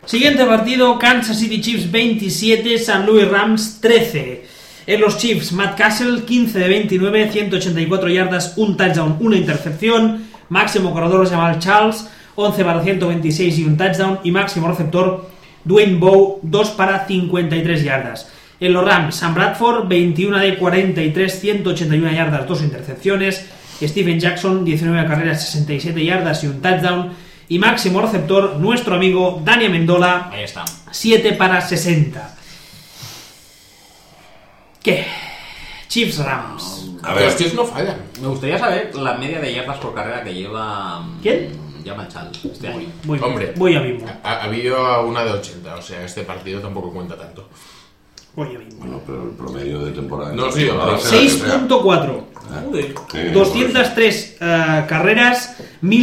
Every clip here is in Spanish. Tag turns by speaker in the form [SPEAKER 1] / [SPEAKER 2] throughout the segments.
[SPEAKER 1] Siguiente partido, Kansas City Chiefs 27, St. Louis Rams 13. En los Chiefs, Matt Cassel 15 de 29, 184 yardas, un touchdown, una intercepción. Máximo corredor Jamal Charles, 11 para 126 y un touchdown. Y máximo receptor Dwayne Bowe, 2 para 53 yardas. En los Rams, Sam Bradford 21 de 43, 181 yardas, 2 intercepciones. Steven Jackson, 19 carreras, 67 yardas y un touchdown. Y máximo receptor, nuestro amigo Dani Amendola,
[SPEAKER 2] ahí está,
[SPEAKER 1] 7 para 60. ¿Qué? Chiefs Rams.
[SPEAKER 3] A ver,
[SPEAKER 2] los Chiefs no fallan.
[SPEAKER 4] Me gustaría saber la media de yardas por carrera que lleva...
[SPEAKER 1] ¿Quién?
[SPEAKER 4] Jamal Charles este año.
[SPEAKER 2] Hombre,
[SPEAKER 1] voy a mismo.
[SPEAKER 2] Ha habido una de 80, o sea, este partido tampoco cuenta tanto.
[SPEAKER 1] Voy a mismo.
[SPEAKER 3] bueno, pero el promedio de temporada.
[SPEAKER 2] No, sí,
[SPEAKER 3] temporada será que sea.
[SPEAKER 1] 6.4.
[SPEAKER 3] Sí,
[SPEAKER 1] 203 carreras,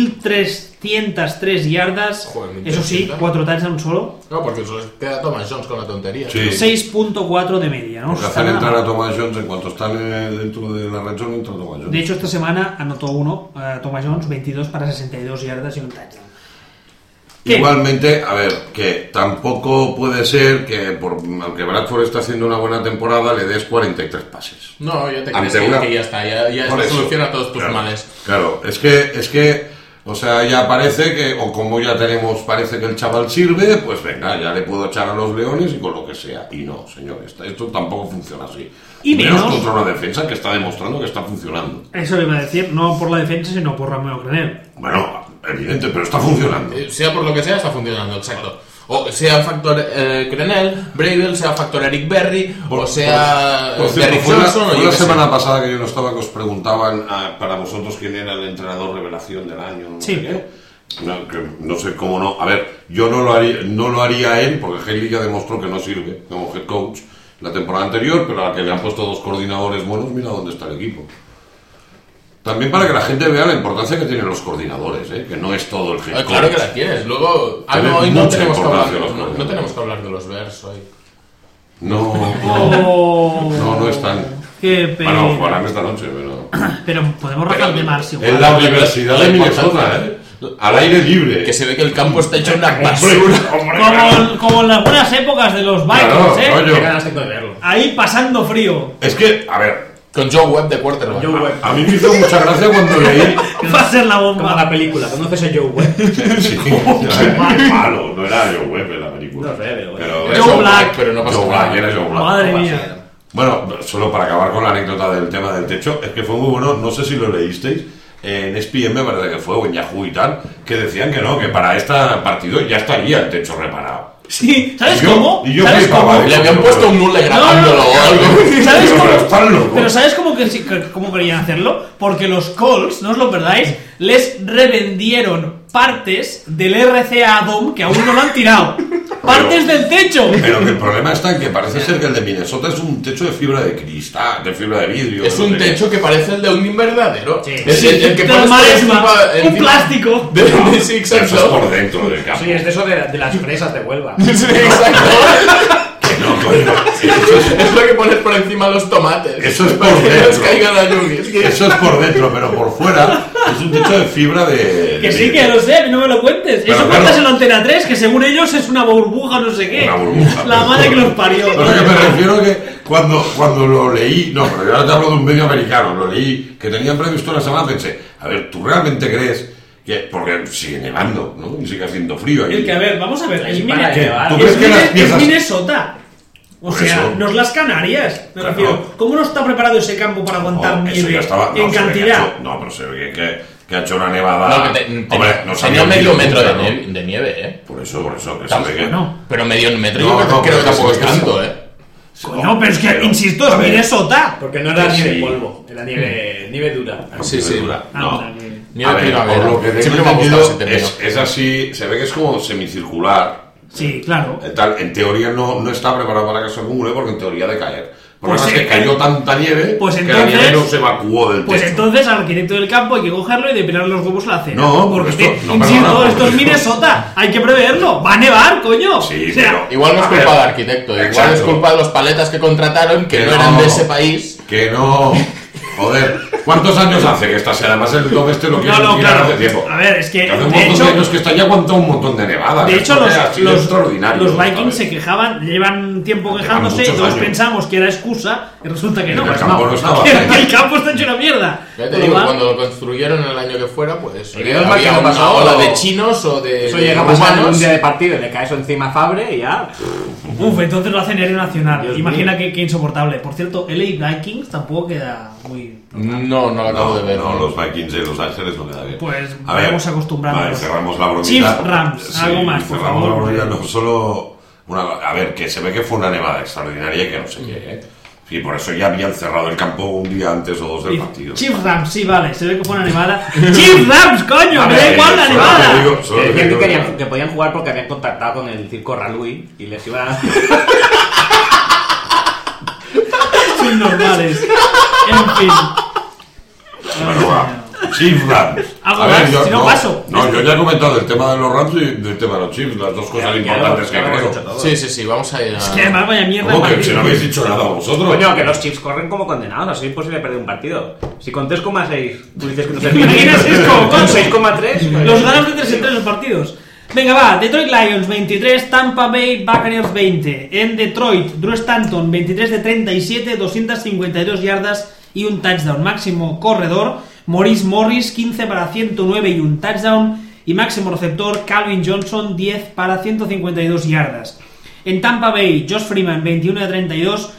[SPEAKER 1] 1303 yardas.
[SPEAKER 2] Joder,
[SPEAKER 1] Eso sí,
[SPEAKER 2] 1300.
[SPEAKER 1] 4 touchdowns solo.
[SPEAKER 2] No, porque solo queda Thomas Jones con la tontería.
[SPEAKER 3] Sí.
[SPEAKER 1] 6.4 de media, ¿no?
[SPEAKER 3] Porque
[SPEAKER 1] Está
[SPEAKER 3] hacen entrar
[SPEAKER 1] nada
[SPEAKER 3] a
[SPEAKER 1] mal.
[SPEAKER 3] Thomas Jones en cuanto están dentro de la red zone, entra Thomas Jones.
[SPEAKER 1] De hecho, esta semana anotó uno, Thomas Jones, 22 para 62 yardas y un touchdown. ¿Qué?
[SPEAKER 3] Igualmente, a ver, que tampoco puede ser que, aunque Bradford está haciendo una buena temporada, le des 43 pases.
[SPEAKER 2] No, ya te
[SPEAKER 3] Ante
[SPEAKER 2] crees
[SPEAKER 3] una-
[SPEAKER 2] que ya está, ya
[SPEAKER 3] Por
[SPEAKER 2] se
[SPEAKER 3] eso,
[SPEAKER 2] soluciona todos tus
[SPEAKER 3] claro,
[SPEAKER 2] males.
[SPEAKER 3] Claro, es que, o sea, ya parece que, o como ya tenemos, parece que el chaval sirve, pues venga, ya le puedo echar a los Leones y con lo que sea. Y no, señor, esto tampoco funciona así.
[SPEAKER 1] Y menos
[SPEAKER 3] contra una defensa que está demostrando que está funcionando.
[SPEAKER 1] Eso le iba a decir, no por la defensa, sino por Romeo Grenell.
[SPEAKER 3] Bueno, evidente, pero está funcionando.
[SPEAKER 2] Sea por lo que sea, está funcionando, exacto. O sea factor Crenel, Bravel, sea factor Eric Berry, o sea
[SPEAKER 3] Por cierto,
[SPEAKER 2] Derrick
[SPEAKER 3] fue
[SPEAKER 2] Johnson, o
[SPEAKER 3] la
[SPEAKER 2] yo qué sé.
[SPEAKER 3] semana pasada que yo no estaba, que os preguntaban para vosotros quién era el entrenador revelación del año, no
[SPEAKER 1] Sí.
[SPEAKER 3] sé qué. No sé cómo no. A ver, yo no lo haría él, porque Haley ya demostró que no sirve como head coach la temporada anterior, pero a la que le han puesto 2 coordinadores buenos, mira dónde está el equipo. También para que la gente vea la importancia que tienen los coordinadores, que no es todo el head coach.
[SPEAKER 2] Claro que la tienes. Luego,
[SPEAKER 3] Tienen
[SPEAKER 2] hoy no
[SPEAKER 3] mucha
[SPEAKER 2] tenemos que hablar,
[SPEAKER 3] importancia los
[SPEAKER 2] no
[SPEAKER 3] coordinadores.
[SPEAKER 2] tenemos que hablar de los Bears hoy.
[SPEAKER 1] Oh,
[SPEAKER 3] no están.
[SPEAKER 1] Qué pena.
[SPEAKER 3] Bueno, jugarán esta noche, pero...
[SPEAKER 1] Pero podemos rajar de Mars igual.
[SPEAKER 3] En la Universidad de Minnesota, al aire libre.
[SPEAKER 2] Que se ve que el campo está hecho una basura.
[SPEAKER 1] Como en las buenas épocas de los Vikings,
[SPEAKER 3] Claro, coño.
[SPEAKER 4] Qué ganas tengo de verlo.
[SPEAKER 1] Ahí pasando frío.
[SPEAKER 3] Es que, a ver,
[SPEAKER 2] Con Joe Webb de quarterback.
[SPEAKER 4] Joe Webb.
[SPEAKER 3] a mí me hizo mucha gracia cuando leí...
[SPEAKER 1] Va a ser la
[SPEAKER 4] Como la
[SPEAKER 1] bomba.
[SPEAKER 4] película, ¿conoces a Joe Webb?
[SPEAKER 3] Sí, malo, no era Joe Webb en la película.
[SPEAKER 4] No sé, pero bueno.
[SPEAKER 3] Pero
[SPEAKER 2] Era
[SPEAKER 1] Joe Black.
[SPEAKER 2] pero no pasa
[SPEAKER 3] Joe
[SPEAKER 2] nada.
[SPEAKER 3] Black, era Joe Black.
[SPEAKER 1] Madre
[SPEAKER 4] No,
[SPEAKER 1] mía.
[SPEAKER 3] Bueno, solo para acabar con la anécdota del tema del techo, es que fue muy bueno, no sé si lo leísteis, en ESPN me parece que fue, o en Yahoo y tal, que decían que no, que para este partido ya estaría el techo reparado.
[SPEAKER 1] Sí, ¿sabes
[SPEAKER 3] Y yo-
[SPEAKER 1] cómo?
[SPEAKER 3] y yo
[SPEAKER 1] ¿Sabes
[SPEAKER 3] flipaba,
[SPEAKER 1] cómo?
[SPEAKER 2] Le habían puesto un nule grabándolo o algo.
[SPEAKER 1] ¿Sabes
[SPEAKER 3] Pero
[SPEAKER 1] cómo?
[SPEAKER 3] están locos.
[SPEAKER 1] Pero ¿sabes cómo querían hacerlo? Porque los Colts, no os lo perdáis, les revendieron partes del RCA Dome que aún no lo han tirado. Partes del techo.
[SPEAKER 3] Pero que el problema está en que parece ser que el de Minnesota es un techo de fibra de cristal, de fibra de vidrio.
[SPEAKER 2] Es
[SPEAKER 3] no
[SPEAKER 2] un
[SPEAKER 3] sé qué.
[SPEAKER 2] techo que parece el de un invernadero.
[SPEAKER 4] Sí.
[SPEAKER 2] Es el que
[SPEAKER 1] De
[SPEAKER 2] pones por
[SPEAKER 1] maresma,
[SPEAKER 2] encima-
[SPEAKER 1] un plástico.
[SPEAKER 2] Sí,
[SPEAKER 3] Eso es
[SPEAKER 2] exacto.
[SPEAKER 3] por dentro del campo.
[SPEAKER 4] Sí, es de eso de las fresas de Huelva.
[SPEAKER 2] Sí, exacto.
[SPEAKER 3] No, coño, eso
[SPEAKER 2] Es lo que pones por encima de los tomates.
[SPEAKER 3] Eso es
[SPEAKER 2] para
[SPEAKER 3] por
[SPEAKER 2] que no les
[SPEAKER 3] dentro.
[SPEAKER 2] caiga la lluvia. Es que-
[SPEAKER 3] eso es por dentro, pero por fuera es un techo de fibra de...
[SPEAKER 1] Que sí, que lo sé, no me lo cuentes.
[SPEAKER 3] Pero
[SPEAKER 1] Eso
[SPEAKER 3] claro.
[SPEAKER 1] cuentas en la Antena 3, que según ellos es una burbuja, no sé qué.
[SPEAKER 3] Una burbuja.
[SPEAKER 1] La madre que los parió.
[SPEAKER 3] Lo que me refiero que cuando lo leí, no, pero yo ahora te hablo de un medio americano, lo leí, que tenían previsto una semana, pensé, a ver, ¿tú realmente crees que, porque sigue nevando, ¿no? Y sigue haciendo frío ahí?
[SPEAKER 1] El que, a ver, vamos a ver.
[SPEAKER 4] Es
[SPEAKER 1] Es,
[SPEAKER 4] para llevar.
[SPEAKER 3] ¿Tú
[SPEAKER 1] es
[SPEAKER 3] crees que las
[SPEAKER 1] es
[SPEAKER 3] piezas...
[SPEAKER 1] Minnesota. O
[SPEAKER 3] Por
[SPEAKER 1] sea,
[SPEAKER 3] eso.
[SPEAKER 1] no es las Canarias. Me
[SPEAKER 3] Claro.
[SPEAKER 1] refiero. ¿Cómo no está preparado ese campo para aguantar
[SPEAKER 3] No, eso
[SPEAKER 1] nieve
[SPEAKER 3] ya estaba...
[SPEAKER 1] en
[SPEAKER 3] no, se ve que ha
[SPEAKER 1] cantidad?
[SPEAKER 3] hecho- no, pero se ve que ha hecho una nevada...
[SPEAKER 2] No, que
[SPEAKER 3] Hombre, no
[SPEAKER 2] tenía
[SPEAKER 3] sabía
[SPEAKER 2] medio
[SPEAKER 3] nunca,
[SPEAKER 2] metro
[SPEAKER 3] ¿no?
[SPEAKER 2] de nieve, ¿eh?
[SPEAKER 3] Por eso, que se ve que...
[SPEAKER 1] Bueno.
[SPEAKER 2] Pero medio metro
[SPEAKER 3] No,
[SPEAKER 2] yo
[SPEAKER 3] no,
[SPEAKER 2] creo que
[SPEAKER 3] pero
[SPEAKER 2] tampoco
[SPEAKER 3] sí,
[SPEAKER 2] es
[SPEAKER 3] sí,
[SPEAKER 2] tanto,
[SPEAKER 3] sí.
[SPEAKER 2] ¿eh?
[SPEAKER 1] Coño, pero es que, insisto,
[SPEAKER 3] a
[SPEAKER 1] es
[SPEAKER 3] ver,
[SPEAKER 1] Minnesota.
[SPEAKER 4] Porque no era
[SPEAKER 3] Sí.
[SPEAKER 4] nieve polvo, era nieve dura.
[SPEAKER 2] Sí, sí.
[SPEAKER 3] Dura. No.
[SPEAKER 1] Anda, que-
[SPEAKER 2] Nieve
[SPEAKER 3] A ver,
[SPEAKER 2] primavera.
[SPEAKER 3] por lo que tengo
[SPEAKER 2] Siempre me ha
[SPEAKER 3] entendido,
[SPEAKER 2] gustado ese término.
[SPEAKER 3] es así, se ve que es como semicircular.
[SPEAKER 1] Sí, claro.
[SPEAKER 3] Tal, en teoría no está preparado para que se acumule porque en teoría de caer. El
[SPEAKER 1] Pues
[SPEAKER 3] problema es que
[SPEAKER 1] sí,
[SPEAKER 3] cayó tanta nieve
[SPEAKER 1] pues
[SPEAKER 3] que la
[SPEAKER 1] entonces-
[SPEAKER 3] nieve no se evacuó del
[SPEAKER 1] Pues
[SPEAKER 3] techo.
[SPEAKER 1] entonces al arquitecto del campo hay que cogerlo y depilar los huevos a la cena.
[SPEAKER 3] No,
[SPEAKER 1] porque
[SPEAKER 3] esto- no,
[SPEAKER 1] insisto,
[SPEAKER 3] perdona,
[SPEAKER 1] esto es
[SPEAKER 3] esto-
[SPEAKER 1] Minnesota. Hay que preverlo. Va a nevar, coño.
[SPEAKER 3] Sí,
[SPEAKER 1] O sea,
[SPEAKER 3] pero-
[SPEAKER 2] Igual no es
[SPEAKER 3] A
[SPEAKER 2] culpa
[SPEAKER 3] ver,
[SPEAKER 2] del arquitecto, igual
[SPEAKER 3] exacto.
[SPEAKER 2] es culpa de los paletas que contrataron que no eran de ese país.
[SPEAKER 3] Que no. Joder, ¿Cuántos años hace que estás? Además el Dom este lo quiere
[SPEAKER 1] No,
[SPEAKER 3] tirar
[SPEAKER 1] claro.
[SPEAKER 3] hace tiempo.
[SPEAKER 1] A ver, es que
[SPEAKER 3] Hace un
[SPEAKER 1] de
[SPEAKER 3] montón
[SPEAKER 1] hecho,
[SPEAKER 3] de años que está ya aguantado un montón de nevadas.
[SPEAKER 1] de hecho
[SPEAKER 3] Esto ha sido extraordinario,
[SPEAKER 1] los Vikings
[SPEAKER 3] ¿sabes?
[SPEAKER 1] se quejaban, llevan tiempo
[SPEAKER 3] Llevan
[SPEAKER 1] quejándose,
[SPEAKER 3] muchos
[SPEAKER 1] todos
[SPEAKER 3] años.
[SPEAKER 1] pensamos que era excusa, y resulta que no.
[SPEAKER 3] El campo no estaba.
[SPEAKER 1] Que el campo está hecho una mierda.
[SPEAKER 2] Ya te
[SPEAKER 1] Con lo
[SPEAKER 2] digo,
[SPEAKER 1] cual,
[SPEAKER 2] cuando lo construyeron el año que fuera, pues
[SPEAKER 4] Y menos mal que
[SPEAKER 2] había
[SPEAKER 4] no
[SPEAKER 2] una
[SPEAKER 4] pasó-
[SPEAKER 2] ola de chinos o de
[SPEAKER 4] Eso llega a pasar en un
[SPEAKER 2] rumanos.
[SPEAKER 4] día de partido y le cae eso encima a Fabre y ya.
[SPEAKER 1] Uf, entonces lo hacen en nacional.
[SPEAKER 4] Dios
[SPEAKER 1] Imagina
[SPEAKER 4] mío.
[SPEAKER 1] que insoportable. Por cierto, LA Vikings tampoco queda muy.
[SPEAKER 2] No lo acabo de ver.
[SPEAKER 3] No, los Vikings de Los Ángeles no queda bien.
[SPEAKER 1] Pues
[SPEAKER 3] A ver,
[SPEAKER 1] vamos acostumbrándonos.
[SPEAKER 3] Vale, cerramos la bromita.
[SPEAKER 1] Chiefs, Rams, algo más, por
[SPEAKER 3] cerramos
[SPEAKER 1] favor.
[SPEAKER 3] la bromita, no solo... a ver, que se ve que fue una nevada extraordinaria y que no sé qué, ¿eh? Y por eso ya habían cerrado el campo un día antes o dos del partido.
[SPEAKER 1] Chiefs Rams, sí, vale, se ve que fue una nevada. ¡Chiefs Rams, coño!
[SPEAKER 3] A
[SPEAKER 1] ¡Me
[SPEAKER 3] ver,
[SPEAKER 1] da igual la
[SPEAKER 3] solo
[SPEAKER 1] nevada!
[SPEAKER 3] te digo- solo
[SPEAKER 4] Que
[SPEAKER 3] te
[SPEAKER 4] decían
[SPEAKER 3] digo
[SPEAKER 4] que, que podían jugar porque habían contactado con el circo Ralui y les iba a...
[SPEAKER 1] Son normales. En fin.
[SPEAKER 3] Bueno, va. Chiefs Rams.
[SPEAKER 1] Algo más, si no paso.
[SPEAKER 3] No, yo ya he comentado el tema de los Rams y el tema de los Chiefs, las dos cosas importantes que creo.
[SPEAKER 2] Sí, vamos a ir a...
[SPEAKER 1] Es que además vaya mierda.
[SPEAKER 3] ¿Cómo que
[SPEAKER 1] partido.
[SPEAKER 3] si no habéis dicho nada vosotros?
[SPEAKER 4] Coño, que los Chiefs corren como condenados, así es imposible perder un partido. Si con 3,6 tú dices que no se
[SPEAKER 1] ¿Te imaginas esto?
[SPEAKER 4] con 6,3...
[SPEAKER 1] Los ganas de 3 en 3 los partidos. Venga, va. Detroit Lions 23, Tampa Bay Buccaneers 20. En Detroit, Drew Stanton 23 de 37, 252 yardas y un touchdown. Máximo corredor, Maurice Morris 15 para 109 y un touchdown. Y máximo receptor, Calvin Johnson 10 para 152 yardas. En Tampa Bay, Josh Freeman 21 de 32,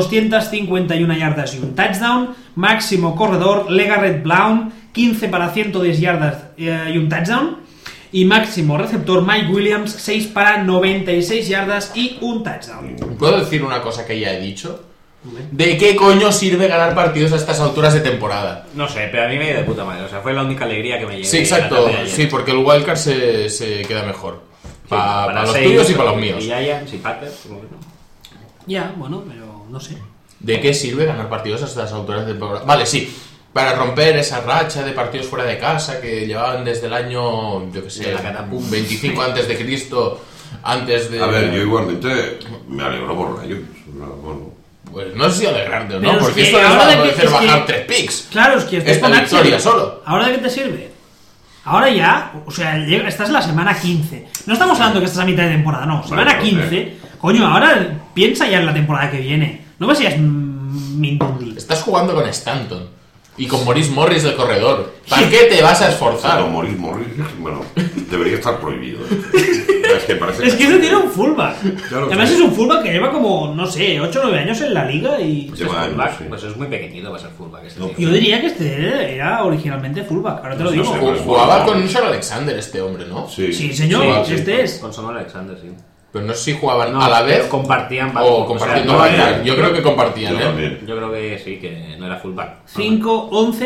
[SPEAKER 1] 251 yardas y un touchdown. Máximo corredor, LeGarrette Blount 15 para 110 yardas y un touchdown. Y máximo receptor Mike Williams 6 para 96 yardas y un touchdown.
[SPEAKER 2] ¿Puedo decir una cosa que ya he dicho? ¿De qué coño sirve ganar partidos a estas alturas de temporada?
[SPEAKER 4] No sé, pero a mí me dio de puta madre. O sea, fue la única alegría que me llevé.
[SPEAKER 2] Sí, exacto.
[SPEAKER 4] la tarde de ayer.
[SPEAKER 2] Sí, porque el wildcard se queda mejor. Para los
[SPEAKER 4] Saints,
[SPEAKER 2] tuyos y para los míos.
[SPEAKER 4] Y Giants y Packers. como que no.
[SPEAKER 1] Ya, bueno, pero no sé.
[SPEAKER 2] ¿De qué sirve ganar partidos a estas alturas de temporada? Vale, sí. Para romper esa racha de partidos fuera de casa que llevaban desde el año, yo que sé,
[SPEAKER 4] De la catapum.
[SPEAKER 2] 25 antes de Cristo, antes de...
[SPEAKER 3] A ver, yo igualmente me alegro por ellos. Bueno,
[SPEAKER 2] Pues no sé si alegrarte o
[SPEAKER 1] Pero
[SPEAKER 2] no,
[SPEAKER 1] es
[SPEAKER 2] porque
[SPEAKER 1] que
[SPEAKER 2] esto les
[SPEAKER 1] ahora
[SPEAKER 2] va a
[SPEAKER 1] de que-
[SPEAKER 2] hacer
[SPEAKER 1] es que-
[SPEAKER 2] bajar 3 picks.
[SPEAKER 1] Claro, es que estás
[SPEAKER 2] Esta
[SPEAKER 1] con
[SPEAKER 2] victoria
[SPEAKER 1] Axel.
[SPEAKER 2] solo.
[SPEAKER 1] ¿Ahora de qué te sirve? Ahora ya, o sea, estás en la semana 15. No estamos hablando que estás a mitad de temporada, no. Semana
[SPEAKER 3] Bueno,
[SPEAKER 1] 15. Coño, ahora piensa ya en la temporada que viene. No me seas Mindundi.
[SPEAKER 2] Estás jugando con Stanton y con Maurice Morris del corredor. ¿Para qué te vas a esforzar?
[SPEAKER 3] Claro, Morris, bueno, debería estar prohibido. Es que parece
[SPEAKER 1] Es que ese tiene un fullback.
[SPEAKER 3] Claro,
[SPEAKER 1] Además
[SPEAKER 3] sí.
[SPEAKER 1] es un fullback que lleva como, no sé, 8 o 9 años en la liga y...
[SPEAKER 3] Lleva años,
[SPEAKER 4] Fullback,
[SPEAKER 3] sí.
[SPEAKER 4] pues es muy pequeñito para ser fullback. Este
[SPEAKER 3] No,
[SPEAKER 4] tío.
[SPEAKER 1] Yo diría que este era originalmente fullback, ahora te lo
[SPEAKER 3] No
[SPEAKER 1] digo.
[SPEAKER 3] sé,
[SPEAKER 2] Ju- Jugaba con Sean Alexander este hombre, ¿no?
[SPEAKER 3] Sí,
[SPEAKER 1] Sí, señor,
[SPEAKER 4] Sí,
[SPEAKER 1] este es.
[SPEAKER 4] Con Sonor Alexander, sí.
[SPEAKER 2] Pero no sé si jugaban
[SPEAKER 4] No,
[SPEAKER 2] a la vez
[SPEAKER 4] pero compartían.
[SPEAKER 2] o compartían.
[SPEAKER 4] no,
[SPEAKER 2] No,
[SPEAKER 4] era-
[SPEAKER 2] yo creo que compartían,
[SPEAKER 3] Yo
[SPEAKER 2] ¿eh?
[SPEAKER 3] también.
[SPEAKER 4] Yo creo que sí, que no era fullback.
[SPEAKER 1] 5, 11,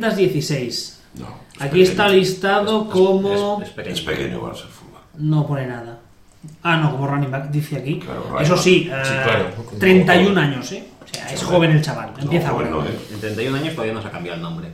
[SPEAKER 1] 216.
[SPEAKER 3] No, es
[SPEAKER 1] Aquí está
[SPEAKER 3] pequeño.
[SPEAKER 1] listado como...
[SPEAKER 4] Es pequeño.
[SPEAKER 3] Es pequeño para ser fútbol.
[SPEAKER 1] No pone nada. Ah, no, como running back dice aquí.
[SPEAKER 3] Claro, running
[SPEAKER 1] Eso
[SPEAKER 3] back.
[SPEAKER 1] sí,
[SPEAKER 2] Sí, claro.
[SPEAKER 1] 31 años, ¿eh? O sea, es joven el chaval. Empieza
[SPEAKER 3] No,
[SPEAKER 1] ahora.
[SPEAKER 3] bueno,
[SPEAKER 4] En 31 años todavía no se ha cambiado el nombre.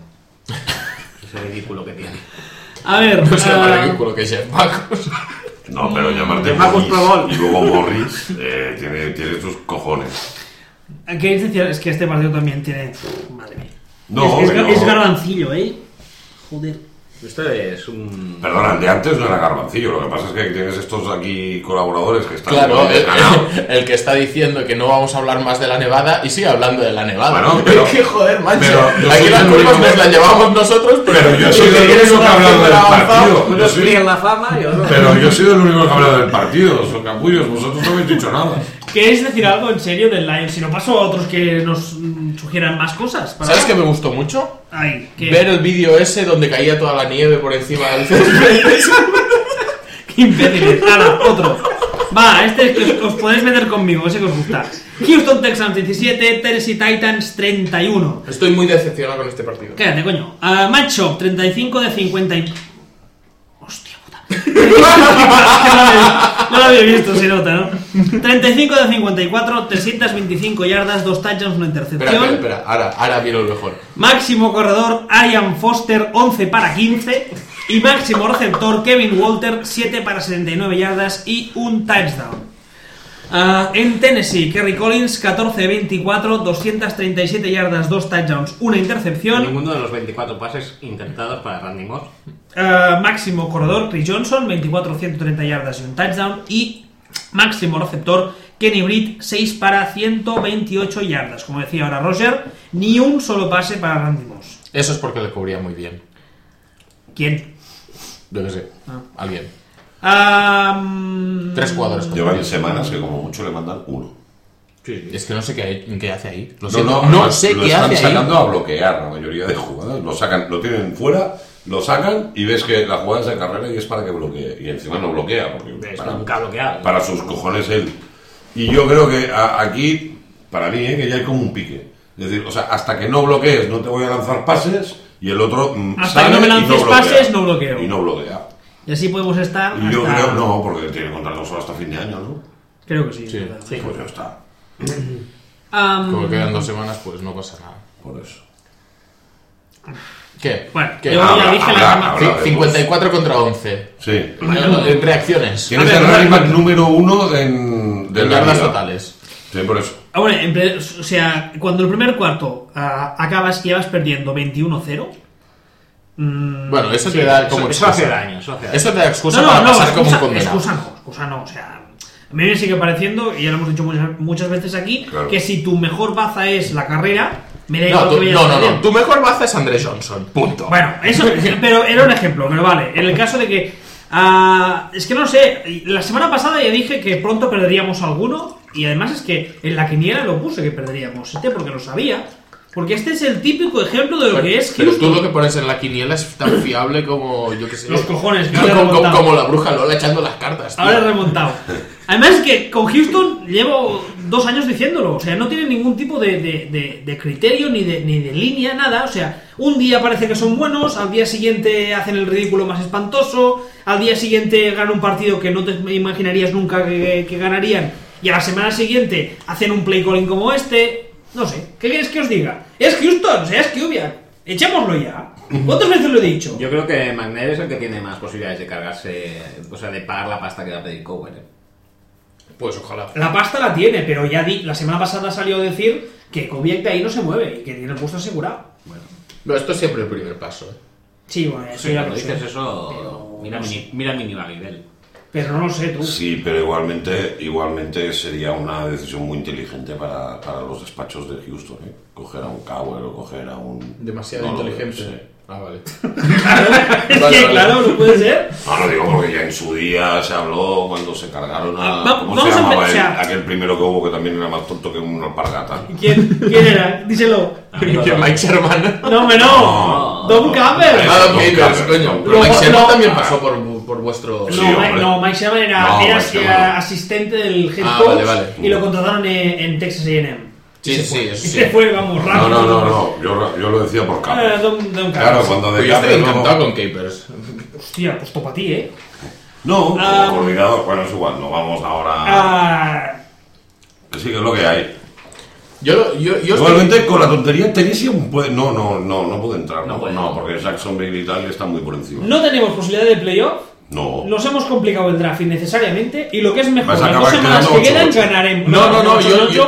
[SPEAKER 4] Ese ridículo que tiene.
[SPEAKER 1] A ver,
[SPEAKER 2] No sé para qué culo que es Jeff Bacos.
[SPEAKER 3] No, pero llamarte
[SPEAKER 4] De Marcus
[SPEAKER 3] Morris
[SPEAKER 4] Pro Bowl.
[SPEAKER 3] y luego Morris tiene sus cojones.
[SPEAKER 1] ¿qué decir? Es que este partido también tiene... Madre mía.
[SPEAKER 3] No,
[SPEAKER 1] es,
[SPEAKER 3] pero-
[SPEAKER 1] es garbancillo, ¿eh? Joder.
[SPEAKER 4] Esto es un...
[SPEAKER 3] Perdona, el de antes no era Garbancillo, lo que pasa es que tienes estos aquí colaboradores que están
[SPEAKER 2] Claro,
[SPEAKER 3] muy desganados.
[SPEAKER 2] el que está diciendo que no vamos a hablar más de la nevada y sigue hablando de la nevada.
[SPEAKER 3] Bueno, pero-
[SPEAKER 2] Es que joder, macho.
[SPEAKER 3] pero yo
[SPEAKER 2] Aquí
[SPEAKER 3] soy
[SPEAKER 2] las
[SPEAKER 3] el
[SPEAKER 2] curvas
[SPEAKER 3] único-
[SPEAKER 2] nos las llevamos nosotros,
[SPEAKER 3] Pero yo
[SPEAKER 2] tú
[SPEAKER 3] soy
[SPEAKER 2] que
[SPEAKER 3] el
[SPEAKER 2] eres
[SPEAKER 3] único
[SPEAKER 2] un
[SPEAKER 3] que ha hablado del
[SPEAKER 2] avanzado,
[SPEAKER 3] partido.
[SPEAKER 4] Unos
[SPEAKER 3] Yo soy-
[SPEAKER 4] fríen la fama y otros...
[SPEAKER 3] Pero yo he sido el único que ha hablado del partido, son capullos, vosotros no habéis dicho nada.
[SPEAKER 1] ¿Queréis decir algo en serio del Lions? Si no paso a otros que nos sugieran más cosas. para-
[SPEAKER 2] ¿Sabes qué me gustó mucho?
[SPEAKER 1] Ay, que...
[SPEAKER 2] Ver el vídeo ese donde caía toda la nieve por encima del césped.
[SPEAKER 1] ¡Qué imbéciles! ¡Hala, otro! Va, este es que os podéis meter conmigo, ese que os gusta. Houston Texans 17, Tennessee Titans 31.
[SPEAKER 2] Estoy muy decepcionado con este partido.
[SPEAKER 1] Cállate, coño. Matchup 35 de 50 y... Hostia puta. No lo había visto, se nota, ¿no? 35 de 54, 325 yardas, 2 touchdowns, una intercepción.
[SPEAKER 2] Espera, ahora viene lo mejor.
[SPEAKER 1] Máximo corredor, Ian Foster, 11 para 15. Y máximo receptor, Kevin Walter, 7 para 79 yardas y un touchdown. En Tennessee, Kerry Collins, 14-24, 237 yardas, 2 touchdowns, una intercepción.
[SPEAKER 4] Ninguno de los 24 pases intentados para Randy Moss.
[SPEAKER 1] Máximo corredor, Chris Johnson, 24, 130 yardas y un touchdown. Y máximo receptor, Kenny Britt, 6 para 128 yardas. Como decía ahora Roger, ni un solo pase para Randy Moss.
[SPEAKER 2] Eso es porque le cubría muy bien.
[SPEAKER 1] ¿Quién?
[SPEAKER 2] Yo qué sé. Alguien. 3 jugadores.
[SPEAKER 3] Llevan semanas que como mucho le mandan uno.
[SPEAKER 4] Sí.
[SPEAKER 2] Es que no sé qué hace ahí. Lo
[SPEAKER 3] No
[SPEAKER 2] sé
[SPEAKER 3] lo
[SPEAKER 2] qué
[SPEAKER 3] están
[SPEAKER 2] hace
[SPEAKER 3] sacando
[SPEAKER 2] ahí.
[SPEAKER 3] a bloquear la mayoría de jugadas. Lo sacan, lo tienen fuera, lo sacan y ves que la jugada es de carrera y es para que bloquee. Y encima no bloquea, porque
[SPEAKER 4] Es nunca bloqueado.
[SPEAKER 3] para sus cojones él. Y yo creo que aquí, para mí, que ya hay como un pique. Es decir, o sea, hasta que no bloquees no te voy a lanzar pases y el otro
[SPEAKER 1] Hasta
[SPEAKER 3] sale
[SPEAKER 1] que no me
[SPEAKER 3] y
[SPEAKER 1] lances
[SPEAKER 3] bloquea.
[SPEAKER 1] pases, no bloqueo.
[SPEAKER 3] Y no bloquea.
[SPEAKER 1] Y así podemos estar.
[SPEAKER 3] Y yo
[SPEAKER 1] hasta...
[SPEAKER 3] creo, no, porque tiene contrato solo hasta fin de año, ¿no?
[SPEAKER 1] Creo que sí.
[SPEAKER 2] Sí.
[SPEAKER 1] Sí.
[SPEAKER 3] Pues ya está,
[SPEAKER 2] Como quedan 2 semanas, pues no pasa nada.
[SPEAKER 3] por eso.
[SPEAKER 2] ¿Qué?
[SPEAKER 1] Bueno,
[SPEAKER 2] ¿Qué?
[SPEAKER 1] yo ya dije la semana.
[SPEAKER 3] Habrá,
[SPEAKER 2] 54 contra 11.
[SPEAKER 3] Sí.
[SPEAKER 2] Reacciones.
[SPEAKER 3] Tienes
[SPEAKER 1] A ver,
[SPEAKER 3] el running back
[SPEAKER 1] vale.
[SPEAKER 3] número 1 de
[SPEAKER 2] En
[SPEAKER 3] la
[SPEAKER 2] yardas
[SPEAKER 3] liga.
[SPEAKER 2] totales.
[SPEAKER 3] Sí, por eso.
[SPEAKER 1] Ahora, o sea, cuando el primer cuarto acabas y vas perdiendo 21-0.
[SPEAKER 2] Bueno, eso
[SPEAKER 4] Sí,
[SPEAKER 2] te da como
[SPEAKER 4] eso hace
[SPEAKER 2] excusa.
[SPEAKER 4] daño.
[SPEAKER 2] Eso te da excusa para pasar como un condenado.
[SPEAKER 1] excusa no, o sea, a mí me sigue pareciendo, y ya lo hemos dicho muchas veces aquí,
[SPEAKER 3] Claro.
[SPEAKER 1] que si tu mejor baza es la carrera, me da
[SPEAKER 2] No,
[SPEAKER 1] igual que vayas
[SPEAKER 2] no.
[SPEAKER 1] perdiendo.
[SPEAKER 2] Tu mejor baza es Andre Johnson. Punto.
[SPEAKER 1] Bueno, eso, pero era un ejemplo, pero vale, en el caso de que, es que no sé, la semana pasada ya dije que pronto perderíamos alguno, y además es que en la quiniela lo puse que perderíamos porque lo sabía. Porque este es el típico ejemplo de lo que es
[SPEAKER 2] Pero tú
[SPEAKER 1] Houston.
[SPEAKER 2] lo que pones en la quiniela es tan fiable como, yo qué sé.
[SPEAKER 1] Los cojones, que
[SPEAKER 2] como,
[SPEAKER 1] ahora he remontado.
[SPEAKER 2] como la bruja Lola echando las cartas. Tío.
[SPEAKER 1] Ahora he remontado. Además es que con Houston llevo 2 años diciéndolo. O sea, no tiene ningún tipo de criterio, ni de línea, nada. O sea, un día parece que son buenos, al día siguiente hacen el ridículo más espantoso, al día siguiente ganan un partido que no te imaginarías nunca que ganarían, y a la semana siguiente hacen un play calling como este. No sé, ¿qué queréis que os diga? Es Houston, o sea, es Kubiak. Echémoslo ya. ¿Cuántas veces lo he dicho?
[SPEAKER 4] Yo creo que McNair es el que tiene más posibilidades de cargarse, o sea, de pagar la pasta que va a pedir Cowher.
[SPEAKER 2] Pues ojalá.
[SPEAKER 1] La pasta la tiene, pero ya la semana pasada salió a decir que Kubiak de ahí no se mueve y que tiene el puesto asegurado. Bueno.
[SPEAKER 2] Pero esto es siempre el primer paso.
[SPEAKER 1] Sí, bueno, eso
[SPEAKER 4] Sí,
[SPEAKER 1] ya
[SPEAKER 4] cuando
[SPEAKER 1] lo sé.
[SPEAKER 4] dices eso,
[SPEAKER 1] Pero
[SPEAKER 4] mira,
[SPEAKER 1] no sé.
[SPEAKER 4] mira mi nivel.
[SPEAKER 1] Pero no lo sé tú.
[SPEAKER 3] Sí, pero igualmente sería una decisión muy inteligente para los despachos de Houston, ¿eh? Coger a un Cowher o coger a un...
[SPEAKER 2] Demasiado
[SPEAKER 3] No lo
[SPEAKER 2] inteligente.
[SPEAKER 3] veo, sí.
[SPEAKER 2] Ah, vale.
[SPEAKER 1] Es
[SPEAKER 2] Vale,
[SPEAKER 1] que,
[SPEAKER 2] vale.
[SPEAKER 1] claro, no puede ser.
[SPEAKER 3] No, lo digo porque ya en su día se habló cuando se cargaron a... ¿Cómo
[SPEAKER 1] vamos
[SPEAKER 3] se
[SPEAKER 1] a
[SPEAKER 3] llamaba
[SPEAKER 1] empezar.
[SPEAKER 3] aquel primero que hubo que también era más tonto que una alpargata?
[SPEAKER 1] ¿Quién era? Díselo.
[SPEAKER 2] Que Mike Sherman.
[SPEAKER 1] No, hombre, no. Don Campbell.
[SPEAKER 2] Ah,
[SPEAKER 3] Don
[SPEAKER 2] Mike,
[SPEAKER 3] Campbell,
[SPEAKER 2] coño.
[SPEAKER 3] Don
[SPEAKER 2] Pero Mike
[SPEAKER 1] Campbell.
[SPEAKER 2] Sherman
[SPEAKER 1] No,
[SPEAKER 2] también
[SPEAKER 3] no.
[SPEAKER 2] pasó por vuestro.
[SPEAKER 3] Sí,
[SPEAKER 1] No,
[SPEAKER 3] hombre.
[SPEAKER 1] no, Mike Sherman era
[SPEAKER 3] No, Mike Sherman no.
[SPEAKER 1] asistente del head
[SPEAKER 2] Ah,
[SPEAKER 1] coach
[SPEAKER 2] vale, vale.
[SPEAKER 1] y lo contrataron en Texas A&M.
[SPEAKER 2] Sí,
[SPEAKER 1] Y se
[SPEAKER 2] sí,
[SPEAKER 1] fue.
[SPEAKER 2] eso
[SPEAKER 1] Y
[SPEAKER 2] sí.
[SPEAKER 1] se fue, vamos,
[SPEAKER 3] No,
[SPEAKER 1] rápido.
[SPEAKER 3] no. Yo lo decía por Campbell.
[SPEAKER 1] Don Campbell.
[SPEAKER 3] Claro, cuando
[SPEAKER 2] Pues
[SPEAKER 3] de
[SPEAKER 2] yo estoy
[SPEAKER 3] Campbell
[SPEAKER 2] encantado
[SPEAKER 3] no...
[SPEAKER 2] con Capers.
[SPEAKER 1] Hostia, pues topa a ti, ¿eh?
[SPEAKER 3] No, como
[SPEAKER 1] Ah.
[SPEAKER 3] coordinador, bueno, es igual, no vamos ahora...
[SPEAKER 1] Ah,
[SPEAKER 3] Que sí, que es lo que hay.
[SPEAKER 2] Yo
[SPEAKER 3] Igualmente, con la tontería, Tennessee puede... No puede entrar.
[SPEAKER 4] No puede.
[SPEAKER 3] Porque Jacksonville y tal están muy por encima.
[SPEAKER 1] no tenemos posibilidad de playoff.
[SPEAKER 3] No.
[SPEAKER 1] Nos hemos complicado el draft innecesariamente y lo que es mejor,
[SPEAKER 3] Vas a
[SPEAKER 1] las 2
[SPEAKER 3] acabar
[SPEAKER 1] semanas que
[SPEAKER 3] quedando
[SPEAKER 1] quedan
[SPEAKER 3] 8-8.
[SPEAKER 1] ganaremos.
[SPEAKER 2] No,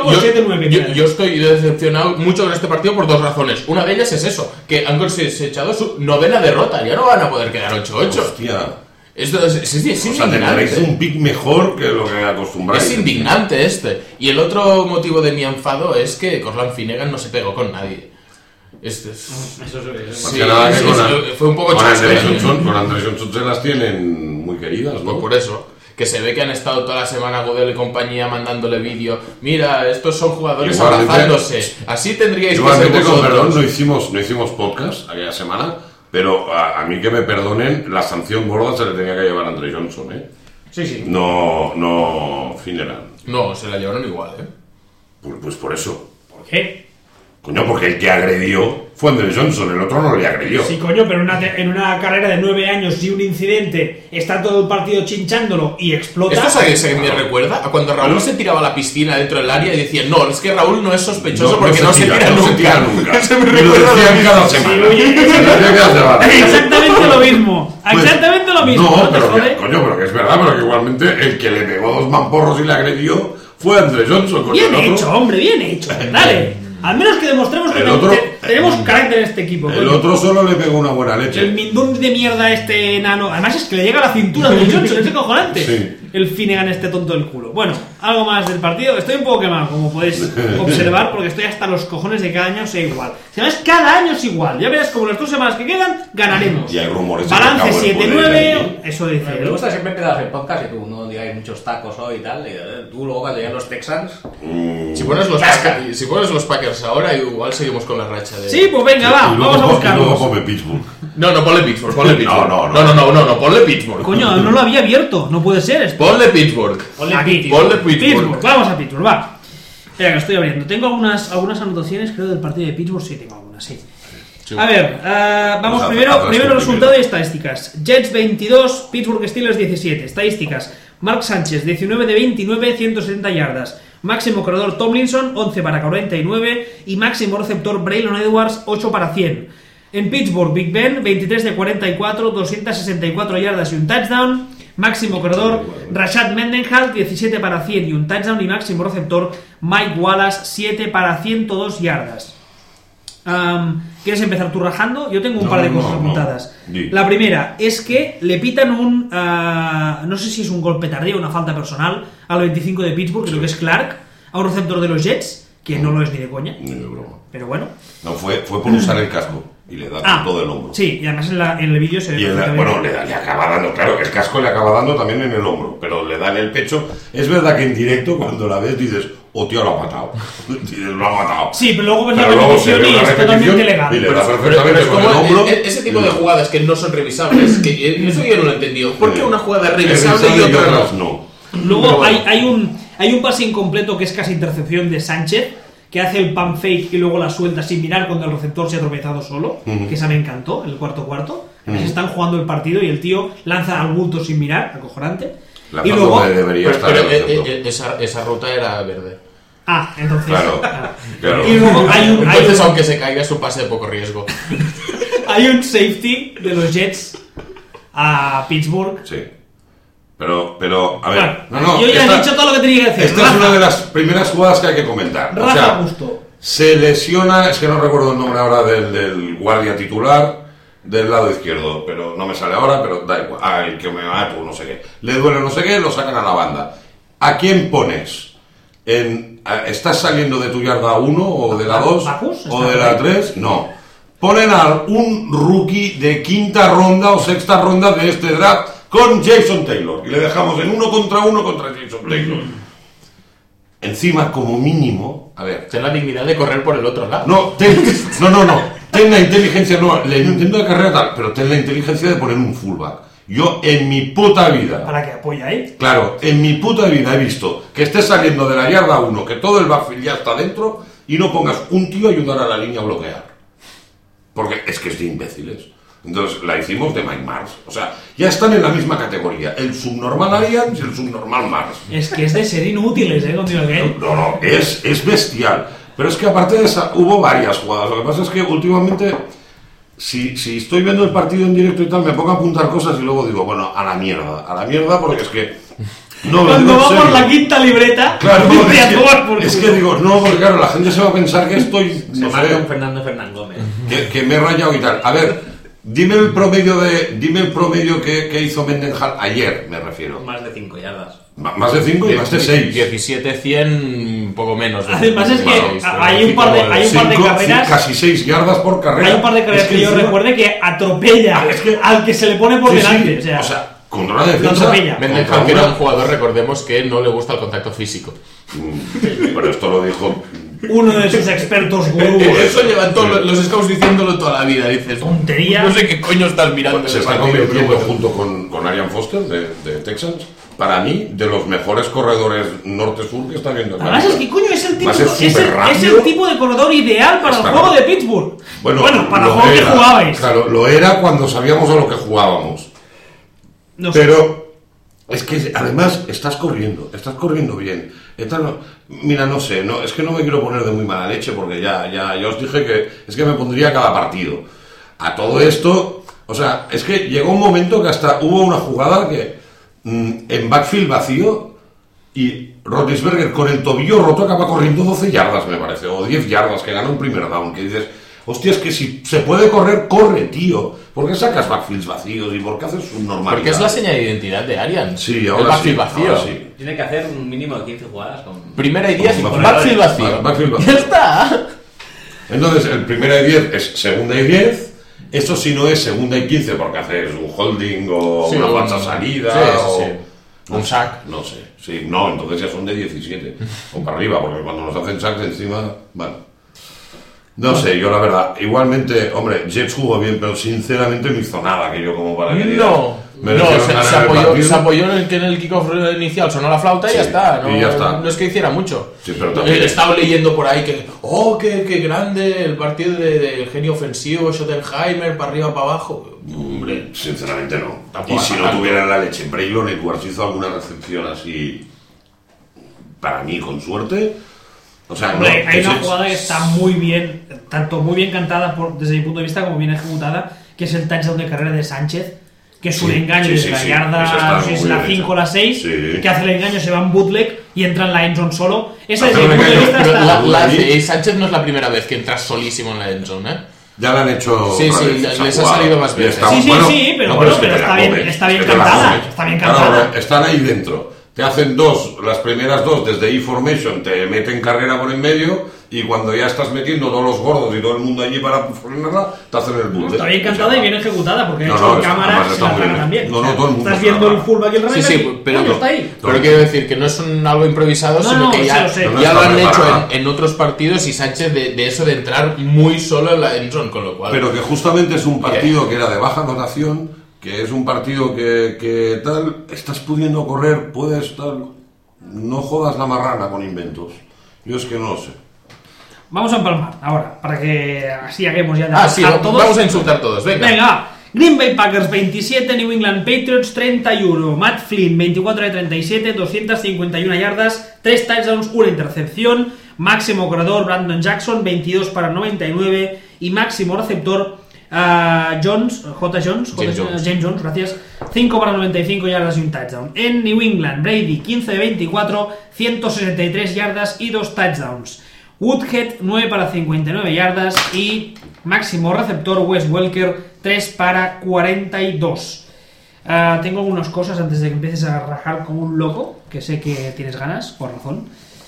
[SPEAKER 1] yo
[SPEAKER 2] yo estoy decepcionado mucho con este partido por 2 razones. Una de ellas es eso, que han echado su 9ª derrota, ya no van a poder quedar 8-8.
[SPEAKER 3] Hostia.
[SPEAKER 2] Esto es
[SPEAKER 3] O sea, tendréis
[SPEAKER 2] indignante.
[SPEAKER 3] un pick mejor que lo que acostumbráis.
[SPEAKER 2] Es indignante este. Y el otro motivo de mi enfado es que Cortland Finnegan no se pegó con nadie. Este es...
[SPEAKER 4] Eso es.
[SPEAKER 3] Más
[SPEAKER 2] Sí,
[SPEAKER 3] que nada que
[SPEAKER 2] sí,
[SPEAKER 3] con
[SPEAKER 2] sí,
[SPEAKER 3] An-
[SPEAKER 2] fue un poco
[SPEAKER 3] con
[SPEAKER 2] chasco,
[SPEAKER 3] Andrés
[SPEAKER 2] ¿eh?
[SPEAKER 3] Johnson, con Andrés Johnson se las tienen muy queridas,
[SPEAKER 2] Pues
[SPEAKER 3] ¿no?
[SPEAKER 2] por eso, que se ve que han estado toda la semana Godel y compañía mandándole vídeo. Mira, estos son jugadores
[SPEAKER 3] Igualmente-
[SPEAKER 2] abrazándose. Así tendríais que ser
[SPEAKER 3] Igualmente, con
[SPEAKER 2] vosotros.
[SPEAKER 3] perdón, no hicimos podcast aquella semana, pero a mí que me perdonen, la sanción gorda se le tenía que llevar a Andrés Johnson, ¿eh?
[SPEAKER 1] Sí.
[SPEAKER 3] No Finnegan.
[SPEAKER 2] No, se la llevaron igual, ¿eh?
[SPEAKER 3] Pues por eso.
[SPEAKER 1] ¿Por qué?
[SPEAKER 3] Coño, porque el que agredió fue Andrés Johnson, el otro no le agredió.
[SPEAKER 1] Sí, coño, pero en una carrera de 9 años y un incidente está todo el partido chinchándolo y explota.
[SPEAKER 2] Esto se me recuerda a cuando Raúl se tiraba a la piscina dentro del área y decía, no, es que Raúl no es sospechoso porque no se tira nunca. Se me
[SPEAKER 3] Y lo
[SPEAKER 2] recuerda
[SPEAKER 3] decían
[SPEAKER 2] a
[SPEAKER 3] cada
[SPEAKER 2] Sí,
[SPEAKER 3] semana.
[SPEAKER 1] oye,
[SPEAKER 3] Lo decían cada semana.
[SPEAKER 1] Exactamente lo mismo.
[SPEAKER 3] Pues,
[SPEAKER 1] Exactamente lo mismo.
[SPEAKER 3] No,
[SPEAKER 1] ¿No te
[SPEAKER 3] pero
[SPEAKER 1] jode?
[SPEAKER 3] coño, pero que es verdad, pero que igualmente el que le pegó 2 mamporros y le agredió fue Andre Johnson con
[SPEAKER 1] Bien
[SPEAKER 3] el otro.
[SPEAKER 1] hecho, hombre, bien hecho. Dale. Al menos que demostremos que
[SPEAKER 3] El otro-
[SPEAKER 1] tenemos carácter en este equipo.
[SPEAKER 3] El
[SPEAKER 1] coño.
[SPEAKER 3] otro solo le pegó una buena
[SPEAKER 1] El
[SPEAKER 3] leche.
[SPEAKER 1] mindún de mierda este enano. Además es que le llega a la cintura de Johnson, es cojonante.
[SPEAKER 3] Sí.
[SPEAKER 1] El Finnegan este tonto del culo. Bueno, algo más del partido. Estoy un poco quemado, como podéis observar, porque estoy hasta los cojones de cada año sea igual. Si además cada año es igual. Ya verás como las 2 semanas que quedan, ganaremos.
[SPEAKER 3] Y hay rumores de que
[SPEAKER 1] Balance
[SPEAKER 3] Cowell puede ir
[SPEAKER 1] 7-9,
[SPEAKER 3] ahí.
[SPEAKER 1] eso dice.
[SPEAKER 4] Me gusta siempre empezar el podcast y tú no digáis muchos tacos hoy y tal. Y tú luego cuando llegan los Texans.
[SPEAKER 2] Si pones los Packers ahora, igual seguimos con la racha de...
[SPEAKER 1] Sí, pues venga, va,
[SPEAKER 3] Y luego
[SPEAKER 1] vamos a
[SPEAKER 3] y luego
[SPEAKER 1] buscarlos.
[SPEAKER 3] come Pittsburgh.
[SPEAKER 2] No, ponle Pittsburgh, ponle Pittsburgh.
[SPEAKER 3] No.
[SPEAKER 2] Ponle Pittsburgh.
[SPEAKER 1] Coño, no lo había abierto, no puede ser esto.
[SPEAKER 2] Ponle Pittsburgh.
[SPEAKER 1] Aquí.
[SPEAKER 2] Ponle Pittsburgh.
[SPEAKER 1] Vamos a Pittsburgh, va. Espera, que estoy abriendo. Tengo algunas anotaciones, creo, del partido de Pittsburgh. Sí, tengo algunas, sí.
[SPEAKER 2] Sí.
[SPEAKER 1] A ver, vamos
[SPEAKER 3] Pues
[SPEAKER 1] primero
[SPEAKER 3] hazlas tú
[SPEAKER 1] resultado
[SPEAKER 3] primero.
[SPEAKER 1] y estadísticas. Jets 22, Pittsburgh Steelers 17. Estadísticas. Mark Sánchez, 19 de 29, 170 yardas. Máximo corredor Tomlinson, 11 para 49. Y máximo receptor Braylon Edwards, 8 para 100. En Pittsburgh, Big Ben, 23 de 44, 264 yardas y un touchdown. Máximo corredor Rashad Mendenhall, 17 para 100 y un touchdown. Y máximo receptor Mike Wallace, 7 para 102 yardas. ¿Quieres empezar tú rajando? Yo tengo un par de cosas apuntadas.
[SPEAKER 3] Di.
[SPEAKER 1] La primera es que le pitan un... no sé si es un golpe tardío o una falta personal al 25 de Pittsburgh, creo que es Clark, a un receptor de los Jets, que no lo es ni de coña,
[SPEAKER 3] Ni de broma.
[SPEAKER 1] pero bueno.
[SPEAKER 3] No, fue por usar el casco y le da con todo el hombro.
[SPEAKER 1] Sí, y además en el vídeo se ve
[SPEAKER 3] Y
[SPEAKER 1] perfectamente.
[SPEAKER 3] le acaba dando, claro, el casco le acaba dando también en el hombro, pero le da en el pecho. Es verdad que en directo, cuando la ves, dices, oh tío, lo ha matado. Dices, lo ha matado.
[SPEAKER 1] Sí, pero luego ves la
[SPEAKER 3] Pero luego se
[SPEAKER 1] repetición
[SPEAKER 3] ve
[SPEAKER 1] y
[SPEAKER 3] una
[SPEAKER 1] es
[SPEAKER 3] repetición
[SPEAKER 1] totalmente legal.
[SPEAKER 3] y le da
[SPEAKER 2] Pero
[SPEAKER 3] perfectamente
[SPEAKER 2] es
[SPEAKER 3] con el
[SPEAKER 2] como
[SPEAKER 3] hombro.
[SPEAKER 2] ese tipo de jugadas que no son revisables, que eso yo no lo he entendido. ¿Por qué una jugada es revisable y
[SPEAKER 3] Revisable
[SPEAKER 2] otra no?
[SPEAKER 3] no?
[SPEAKER 1] Luego
[SPEAKER 2] Pero bueno.
[SPEAKER 1] hay un pase incompleto que es casi intercepción de Sánchez, que hace el pump fake y luego la suelta sin mirar cuando el receptor se ha tropezado solo, que esa me encantó, el cuarto. Están jugando el partido y el tío lanza al bulto sin mirar, acojonante.
[SPEAKER 3] La
[SPEAKER 1] Y
[SPEAKER 3] parte
[SPEAKER 1] luego...
[SPEAKER 3] donde debería
[SPEAKER 2] Pero,
[SPEAKER 3] estar el receptor.
[SPEAKER 2] esa ruta era verde.
[SPEAKER 1] entonces...
[SPEAKER 3] Claro, claro.
[SPEAKER 1] Y luego
[SPEAKER 2] Entonces, aunque se caiga, es un pase de poco riesgo.
[SPEAKER 1] hay un safety de los Jets a Pittsburgh.
[SPEAKER 3] Sí. Pero, a ver.
[SPEAKER 1] Bueno, yo ya he dicho todo lo que tenía que decir.
[SPEAKER 3] Esta es
[SPEAKER 1] Rafa.
[SPEAKER 3] una de las primeras jugadas que hay que comentar. O
[SPEAKER 1] Rafa
[SPEAKER 3] sea,
[SPEAKER 1] Gusto.
[SPEAKER 3] se lesiona, es que no recuerdo el nombre ahora del guardia titular del lado izquierdo, pero no me sale ahora, pero da igual. El que me va, pues no sé qué. Le duele no sé qué, lo sacan a la banda. ¿A quién pones? ¿Estás saliendo de tu yarda 1 o de la 2
[SPEAKER 1] ¿Bacus?
[SPEAKER 3] o de la 3? No. Ponen a un rookie de quinta ronda o sexta ronda de este draft con Jason Taylor y le dejamos en 1 contra Jason Taylor. Encima, como mínimo, a ver,
[SPEAKER 2] Ten la dignidad de correr por el otro lado.
[SPEAKER 3] no, ten la inteligencia, no, le entiendo de carrera tal, pero ten la inteligencia de poner un fullback. Yo en mi puta vida,
[SPEAKER 1] Para que apoye ahí.
[SPEAKER 3] claro, en mi puta vida he visto que estés saliendo de la yarda 1, que todo el backfield ya está dentro y no pongas un tío a ayudar a la línea a bloquear. Porque es que es de imbéciles. Entonces la hicimos de Mike Mars. O sea, ya están en la misma categoría. El subnormal Arians y el subnormal Mars.
[SPEAKER 1] Es que es de ser inútiles, contigo que
[SPEAKER 3] No, es bestial. Pero es que aparte de esa, hubo varias jugadas. Lo que pasa es que últimamente, si estoy viendo el partido en directo y tal, me pongo a apuntar cosas y luego digo, bueno, a la mierda, porque es que... No, lo
[SPEAKER 1] Cuando
[SPEAKER 3] digo en
[SPEAKER 1] va por
[SPEAKER 3] serio.
[SPEAKER 1] la quinta libreta,
[SPEAKER 3] Claro,
[SPEAKER 1] dice a tomar por
[SPEAKER 3] es
[SPEAKER 1] culo.
[SPEAKER 3] que digo, no, porque claro, la gente se va a pensar que estoy,
[SPEAKER 4] Se
[SPEAKER 3] no
[SPEAKER 4] marca
[SPEAKER 3] sé,
[SPEAKER 4] un Fernando Gómez.
[SPEAKER 3] que me he rayado y tal. A ver, dime el promedio que hizo Mendenhall ayer, me refiero.
[SPEAKER 4] Más de 5 yardas.
[SPEAKER 3] Más de 5 y más de 6.
[SPEAKER 2] 17-100, un poco menos.
[SPEAKER 1] Además es que
[SPEAKER 2] Seis,
[SPEAKER 1] hay un par de carreras.
[SPEAKER 3] Casi 6 yardas por carrera.
[SPEAKER 1] Hay un par de carreras
[SPEAKER 3] Es
[SPEAKER 1] que yo
[SPEAKER 3] encima-
[SPEAKER 1] recuerde que atropella
[SPEAKER 3] Es que-
[SPEAKER 1] al que se le pone por
[SPEAKER 3] Sí,
[SPEAKER 1] delante.
[SPEAKER 3] sí,
[SPEAKER 1] O sea,
[SPEAKER 3] contra una
[SPEAKER 1] lo
[SPEAKER 3] defensa.
[SPEAKER 1] atropella.
[SPEAKER 2] Mendenhall, que era un jugador, recordemos que no le gusta el contacto físico.
[SPEAKER 3] Pero esto lo dijo.
[SPEAKER 1] uno de sus expertos gurús.
[SPEAKER 2] Eso llevan todos los scouts diciéndolo toda la vida. Dices,
[SPEAKER 1] Tontería.
[SPEAKER 2] no sé qué coño estás mirando.
[SPEAKER 3] Se
[SPEAKER 2] el
[SPEAKER 3] está
[SPEAKER 2] partido,
[SPEAKER 3] convirtiendo
[SPEAKER 2] pero-
[SPEAKER 3] junto con Arian Foster de Texans. Para mí, de los mejores corredores norte-sur que está viendo. en la
[SPEAKER 1] Además
[SPEAKER 3] liga.
[SPEAKER 1] es que coño es el tipo,
[SPEAKER 3] Además es superrápido.
[SPEAKER 1] el tipo de corredor ideal para
[SPEAKER 3] Está
[SPEAKER 1] el juego
[SPEAKER 3] bien.
[SPEAKER 1] de Pittsburgh. Bueno, para el
[SPEAKER 3] lo
[SPEAKER 1] juego que
[SPEAKER 3] era.
[SPEAKER 1] jugabais.
[SPEAKER 3] Claro, lo era cuando sabíamos a lo que jugábamos.
[SPEAKER 1] No sé.
[SPEAKER 3] Pero es que además estás corriendo bien. Mira, no sé, es que no me quiero poner de muy mala leche porque ya os dije que es que me pondría cada partido. A todo esto, o sea, es que llegó un momento que hasta hubo una jugada que en backfield vacío Y Roethlisberger con el tobillo roto acaba corriendo 12 yardas, me parece, o 10 yardas, que gana un primer down, que dices, hostia, es que si se puede correr, corre, tío. ¿Por qué sacas backfields vacíos y por qué haces un normal?
[SPEAKER 2] Porque es la señal de identidad de Arians.
[SPEAKER 3] Sí,
[SPEAKER 2] el
[SPEAKER 3] ahora
[SPEAKER 2] backfield
[SPEAKER 3] sí,
[SPEAKER 2] vacío.
[SPEAKER 3] ahora sí.
[SPEAKER 4] Tiene que hacer un mínimo de 15 jugadas con...
[SPEAKER 2] Primera y 10,
[SPEAKER 3] Con
[SPEAKER 2] backfield vacío.
[SPEAKER 3] Backfield vacío.
[SPEAKER 2] ¡Ya está!
[SPEAKER 3] Entonces, el primera y 10 es segunda y 10. Eso sí no es segunda y 15 porque haces un holding o
[SPEAKER 2] Sí,
[SPEAKER 3] una
[SPEAKER 2] un-
[SPEAKER 3] falsa salida
[SPEAKER 2] sí, sí,
[SPEAKER 3] o...
[SPEAKER 2] sí. Un sack.
[SPEAKER 3] No sé, sí, no, entonces ya son de 17 o para arriba, porque cuando nos hacen sacks encima, bueno. No sé, yo la verdad, igualmente, hombre, Jets jugó bien, pero sinceramente no hizo nada que yo como para que diga,
[SPEAKER 2] No,
[SPEAKER 3] merecieron ganar el partido.
[SPEAKER 2] se apoyó en que en el kickoff inicial sonó la flauta y
[SPEAKER 3] Sí,
[SPEAKER 2] ya está. No,
[SPEAKER 3] y ya está.
[SPEAKER 2] No es que hiciera mucho.
[SPEAKER 3] Sí, pero también-
[SPEAKER 2] He estado leyendo por ahí que, qué grande el partido del genio ofensivo, Schottenheimer, para arriba, para abajo.
[SPEAKER 3] Hombre, sinceramente no.
[SPEAKER 2] Tampoco
[SPEAKER 3] Y si no
[SPEAKER 2] tanto.
[SPEAKER 3] tuvieran la leche, Braylon Edwards hizo alguna recepción así, para mí, con suerte. O sea,
[SPEAKER 1] Hombre,
[SPEAKER 3] no,
[SPEAKER 1] hay una
[SPEAKER 3] Jets-
[SPEAKER 1] jugada que está muy bien, tanto muy bien cantada desde mi punto de vista como bien ejecutada, que es el touchdown de carrera de Sánchez, que es un
[SPEAKER 3] Sí,
[SPEAKER 1] engaño
[SPEAKER 3] sí,
[SPEAKER 1] desde
[SPEAKER 3] sí,
[SPEAKER 1] la
[SPEAKER 3] sí.
[SPEAKER 1] yarda,
[SPEAKER 3] Esa está
[SPEAKER 1] no sé si es
[SPEAKER 3] muy
[SPEAKER 1] la
[SPEAKER 3] bien
[SPEAKER 1] 5
[SPEAKER 3] hecha.
[SPEAKER 1] o la 6,
[SPEAKER 3] Sí.
[SPEAKER 1] que hace el engaño, se va en bootleg y entra en la endzone solo. Esa
[SPEAKER 3] Hace
[SPEAKER 1] desde mi
[SPEAKER 3] un
[SPEAKER 1] punto de
[SPEAKER 3] engaño,
[SPEAKER 1] vista
[SPEAKER 3] pero
[SPEAKER 1] está...
[SPEAKER 2] La hace, y Sánchez no es la primera vez que entra solísimo en la endzone, ¿eh?
[SPEAKER 3] Ya la han hecho.
[SPEAKER 2] Sí,
[SPEAKER 3] otra
[SPEAKER 2] sí,
[SPEAKER 3] vez,
[SPEAKER 2] les
[SPEAKER 3] esa
[SPEAKER 2] ha
[SPEAKER 3] jugada.
[SPEAKER 2] salido más
[SPEAKER 3] Y
[SPEAKER 2] veces.
[SPEAKER 3] está-
[SPEAKER 1] Sí, sí, sí, pero bueno,
[SPEAKER 3] es que
[SPEAKER 1] pero
[SPEAKER 3] te la
[SPEAKER 1] está bien-
[SPEAKER 3] comes,
[SPEAKER 1] está bien
[SPEAKER 3] es que te la
[SPEAKER 1] cantada,
[SPEAKER 3] comes.
[SPEAKER 1] está bien
[SPEAKER 3] Claro,
[SPEAKER 1] cantada.
[SPEAKER 3] están ahí dentro. Te hacen dos, las primeras dos desde E-Formation, te meten carrera por en medio. Y cuando ya estás metiendo todos los gordos y todo el mundo allí para frenarla, te hacen el boot.
[SPEAKER 1] Está bien cantada y bien ejecutada, porque de
[SPEAKER 3] No,
[SPEAKER 1] hecho
[SPEAKER 3] no,
[SPEAKER 1] en
[SPEAKER 3] está-
[SPEAKER 1] cámara
[SPEAKER 3] además
[SPEAKER 1] se
[SPEAKER 3] está
[SPEAKER 1] la
[SPEAKER 3] muy
[SPEAKER 1] traga
[SPEAKER 3] bien.
[SPEAKER 1] también.
[SPEAKER 3] No, no, todo el mundo
[SPEAKER 1] Estás
[SPEAKER 3] se
[SPEAKER 1] viendo
[SPEAKER 3] la
[SPEAKER 1] el
[SPEAKER 3] traga.
[SPEAKER 1] fullback y el
[SPEAKER 2] Sí,
[SPEAKER 1] running
[SPEAKER 2] sí,
[SPEAKER 1] back,
[SPEAKER 2] pero,
[SPEAKER 1] coño, está ahí.
[SPEAKER 2] pero quiero decir que no es algo improvisado,
[SPEAKER 1] No,
[SPEAKER 2] sino
[SPEAKER 1] no,
[SPEAKER 2] que ya,
[SPEAKER 1] lo sé.
[SPEAKER 3] No, no
[SPEAKER 2] ya lo
[SPEAKER 3] está
[SPEAKER 2] han hecho
[SPEAKER 3] preparada.
[SPEAKER 2] en otros partidos y Sánchez de eso de entrar muy solo en la endzone, con lo cual...
[SPEAKER 3] Pero que justamente es un partido que era de baja anotación, que es un partido que tal, estás pudiendo correr, puedes tal, no jodas la marrana con inventos. Yo es que no lo sé.
[SPEAKER 1] Vamos a empalmar ahora, para que así haguemos ya de
[SPEAKER 2] sí,
[SPEAKER 1] bajar todos.
[SPEAKER 2] vamos a insultar todos,
[SPEAKER 1] Venga, Green Bay Packers 27, New England Patriots 31, Matt Flynn 24 de 37, 251 yardas, 3 touchdowns, 1 intercepción, máximo corredor Brandon Jackson 22 para 99 y máximo receptor James Jones, gracias, 5 para 95 yardas y un touchdown. En New England, Brady 15 de 24, 163 yardas y 2 touchdowns. Woodhead 9 para 59 yardas y máximo receptor Wes Welker 3 para 42. Tengo algunas cosas antes de que empieces a rajar como un loco, que sé que tienes ganas, por razón.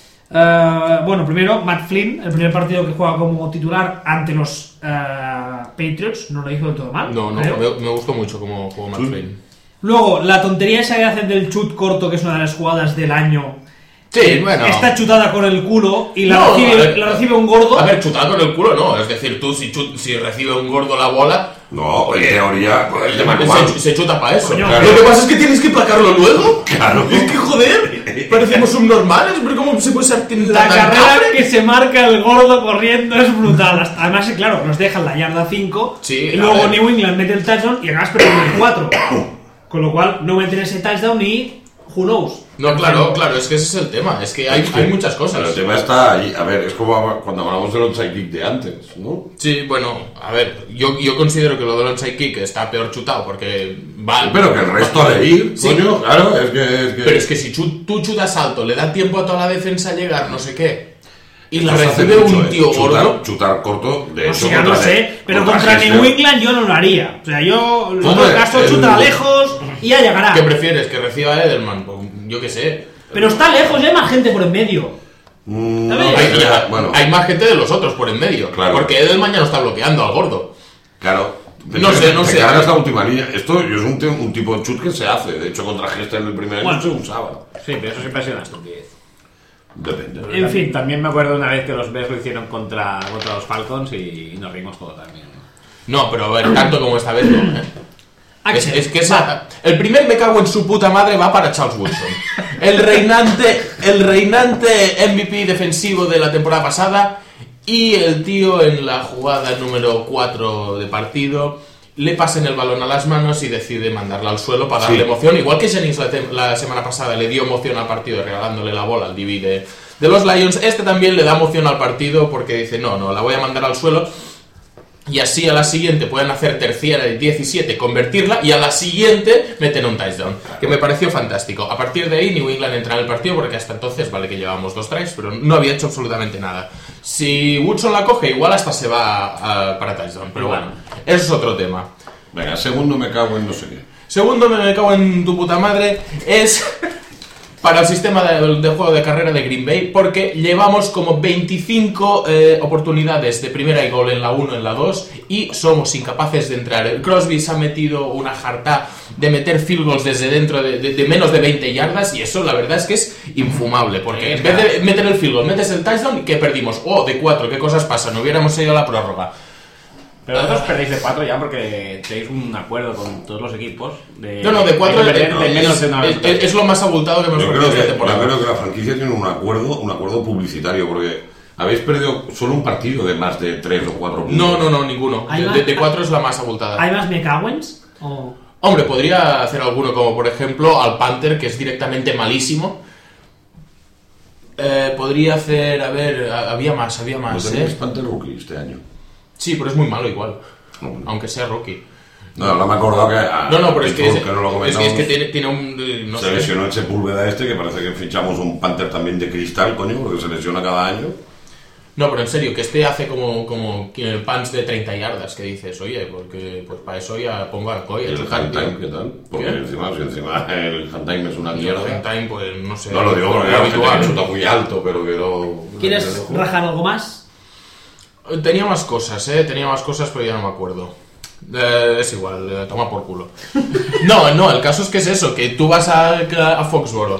[SPEAKER 1] Bueno, primero, Matt Flynn, el primer partido que juega como titular ante los Patriots, no lo hizo del todo mal.
[SPEAKER 2] No,
[SPEAKER 1] creo.
[SPEAKER 2] me gustó mucho como jugó Matt Flynn.
[SPEAKER 1] Luego, la tontería esa que hacen del chut corto, que es una de las jugadas del año.
[SPEAKER 2] Sí, bueno.
[SPEAKER 1] Está chutada con el culo y la,
[SPEAKER 2] No,
[SPEAKER 1] recibe,
[SPEAKER 2] a ver.
[SPEAKER 1] la recibe un gordo.
[SPEAKER 2] A ver, chutar con el culo no, es decir, tú si recibe un gordo la bola...
[SPEAKER 3] No, en teoría, pues, de
[SPEAKER 2] Se,
[SPEAKER 3] manual.
[SPEAKER 2] se chuta para eso.
[SPEAKER 1] Coño,
[SPEAKER 3] claro.
[SPEAKER 2] Lo que pasa es que tienes que placarlo luego.
[SPEAKER 3] Claro.
[SPEAKER 2] Es que joder, parecemos subnormales, pero ¿cómo se puede ser tan
[SPEAKER 1] La carrera
[SPEAKER 2] cafre?
[SPEAKER 1] que se marca el gordo corriendo es brutal. Además, claro, nos dejan la yarda 5
[SPEAKER 2] Sí,
[SPEAKER 1] y
[SPEAKER 2] a
[SPEAKER 1] luego
[SPEAKER 2] ver.
[SPEAKER 1] New England mete el touchdown y acabas perdiendo el 4. Con lo cual, no meten ese touchdown y who knows.
[SPEAKER 2] No, claro, es que ese es el tema, es que hay muchas
[SPEAKER 3] Pero
[SPEAKER 2] cosas.
[SPEAKER 3] el tema está ahí. A ver, es como cuando hablamos del onside kick de antes, ¿no?
[SPEAKER 2] Sí, bueno, a ver, yo considero que lo del onside kick está peor chutado porque va...
[SPEAKER 3] Pero que el resto de ir,
[SPEAKER 2] Sí.
[SPEAKER 3] coño, claro, es que...
[SPEAKER 2] Pero es que si tú chutas alto, le da tiempo a toda la defensa a llegar, no sé qué, y la
[SPEAKER 3] Esto se hace
[SPEAKER 2] recibe
[SPEAKER 3] mucho,
[SPEAKER 2] un tío gordo...
[SPEAKER 3] Chutar corto, de
[SPEAKER 1] No
[SPEAKER 3] hecho...
[SPEAKER 1] sé, ya no sé, pero contra
[SPEAKER 3] Hester-
[SPEAKER 1] New England yo no lo haría. O sea, yo, en todo
[SPEAKER 3] Hombre,
[SPEAKER 1] caso,
[SPEAKER 3] el-
[SPEAKER 1] chuta lejos y ya llegará.
[SPEAKER 2] ¿Qué prefieres? ¿Que reciba Edelman? Pues, yo qué sé.
[SPEAKER 1] Pero está lejos, hay más gente por en medio.
[SPEAKER 3] No,
[SPEAKER 1] ¿Sabes?
[SPEAKER 3] bueno,
[SPEAKER 2] Hay más gente de los otros por en medio,
[SPEAKER 3] Claro.
[SPEAKER 2] porque Edelman ya no está bloqueando al gordo.
[SPEAKER 3] claro.
[SPEAKER 2] No sé, no
[SPEAKER 3] te
[SPEAKER 2] sé.
[SPEAKER 3] cargas la última línea. Esto es un tipo de chut que se hace. De hecho, contra Hester en el primer año
[SPEAKER 1] Bueno.
[SPEAKER 3] se usaba.
[SPEAKER 4] Sí, pero eso siempre ha sido una estupidez.
[SPEAKER 3] Depende.
[SPEAKER 1] En fin.
[SPEAKER 4] También me acuerdo una vez que los Bears lo hicieron contra los Falcons y nos rimos todo también.
[SPEAKER 2] No, pero a ver, tanto como esta vez no, ¿eh?
[SPEAKER 1] Axel,
[SPEAKER 2] Es que el primer me cago en su puta madre va para Charles Woodson. El reinante MVP defensivo de la temporada pasada y el tío en la jugada número 4 de partido le pasen el balón a las manos y decide mandarla al suelo para darle
[SPEAKER 3] Sí.
[SPEAKER 2] emoción. Igual que Jennings la semana pasada le dio emoción al partido regalándole la bola al DB de los Lions, este también le da emoción al partido porque dice, no, la voy a mandar al suelo. y así a la siguiente pueden hacer tercera de 17, convertirla, y a la siguiente meten un touchdown, que me pareció fantástico. A partir de ahí New England entra en el partido, porque hasta entonces vale que llevábamos 2 tries, pero no había hecho absolutamente nada. Si Woodson la coge, igual hasta se va para touchdown, pero bueno, eso es otro tema.
[SPEAKER 3] Venga, segundo me cago en no sé qué.
[SPEAKER 2] Segundo me cago en tu puta madre, es para el sistema de juego de carrera de Green Bay, porque llevamos como 25 oportunidades de primera y gol en la 1, en la 2, y somos incapaces de entrar. Crosby se ha metido una jarta de meter field goals desde dentro de menos de 20 yardas, y eso la verdad es que es infumable, porque en vez de meter el field goal, metes el touchdown y ¿qué perdimos? Oh, de 4, ¿qué cosas pasan? No hubiéramos ido a la prórroga.
[SPEAKER 4] Pero vosotros perdéis de 4 ya porque tenéis un acuerdo con todos los equipos.
[SPEAKER 2] No, de 4 es lo más abultado que hemos perdido esta temporada.
[SPEAKER 3] Yo creo que la franquicia tiene un acuerdo publicitario, porque habéis perdido solo un partido de más de 3 o 4 puntos.
[SPEAKER 2] No, ninguno. De 4 es la más abultada.
[SPEAKER 1] ¿Hay más McCowens? ¿O...?
[SPEAKER 2] Hombre, podría hacer alguno, como por ejemplo al Panther, que es directamente malísimo. Podría hacer, a ver, había más.
[SPEAKER 3] No tenéis Panther rookie este año.
[SPEAKER 2] Sí, pero es muy malo igual, aunque sea rookie.
[SPEAKER 3] No me he acordado que...
[SPEAKER 2] pero es que tiene un...
[SPEAKER 3] se lesionó el Sepúlveda que parece que fichamos un Panther también de cristal, coño, porque se lesiona cada año.
[SPEAKER 2] No, pero en serio, que hace como punts de 30 yardas, que dices, oye, porque pues para eso ya pongo a Coy.
[SPEAKER 3] ¿Y el Handtime qué tal? Porque encima el Handtime es una mierda.
[SPEAKER 2] El Handtime, pues no sé.
[SPEAKER 3] No lo digo porque habitual, chuta muy alto, pero que no...
[SPEAKER 1] ¿Quieres rajar algo más?
[SPEAKER 2] Tenía más cosas, pero ya no me acuerdo. Es igual, toma por culo. No, el caso es que es eso, que tú vas a Foxborough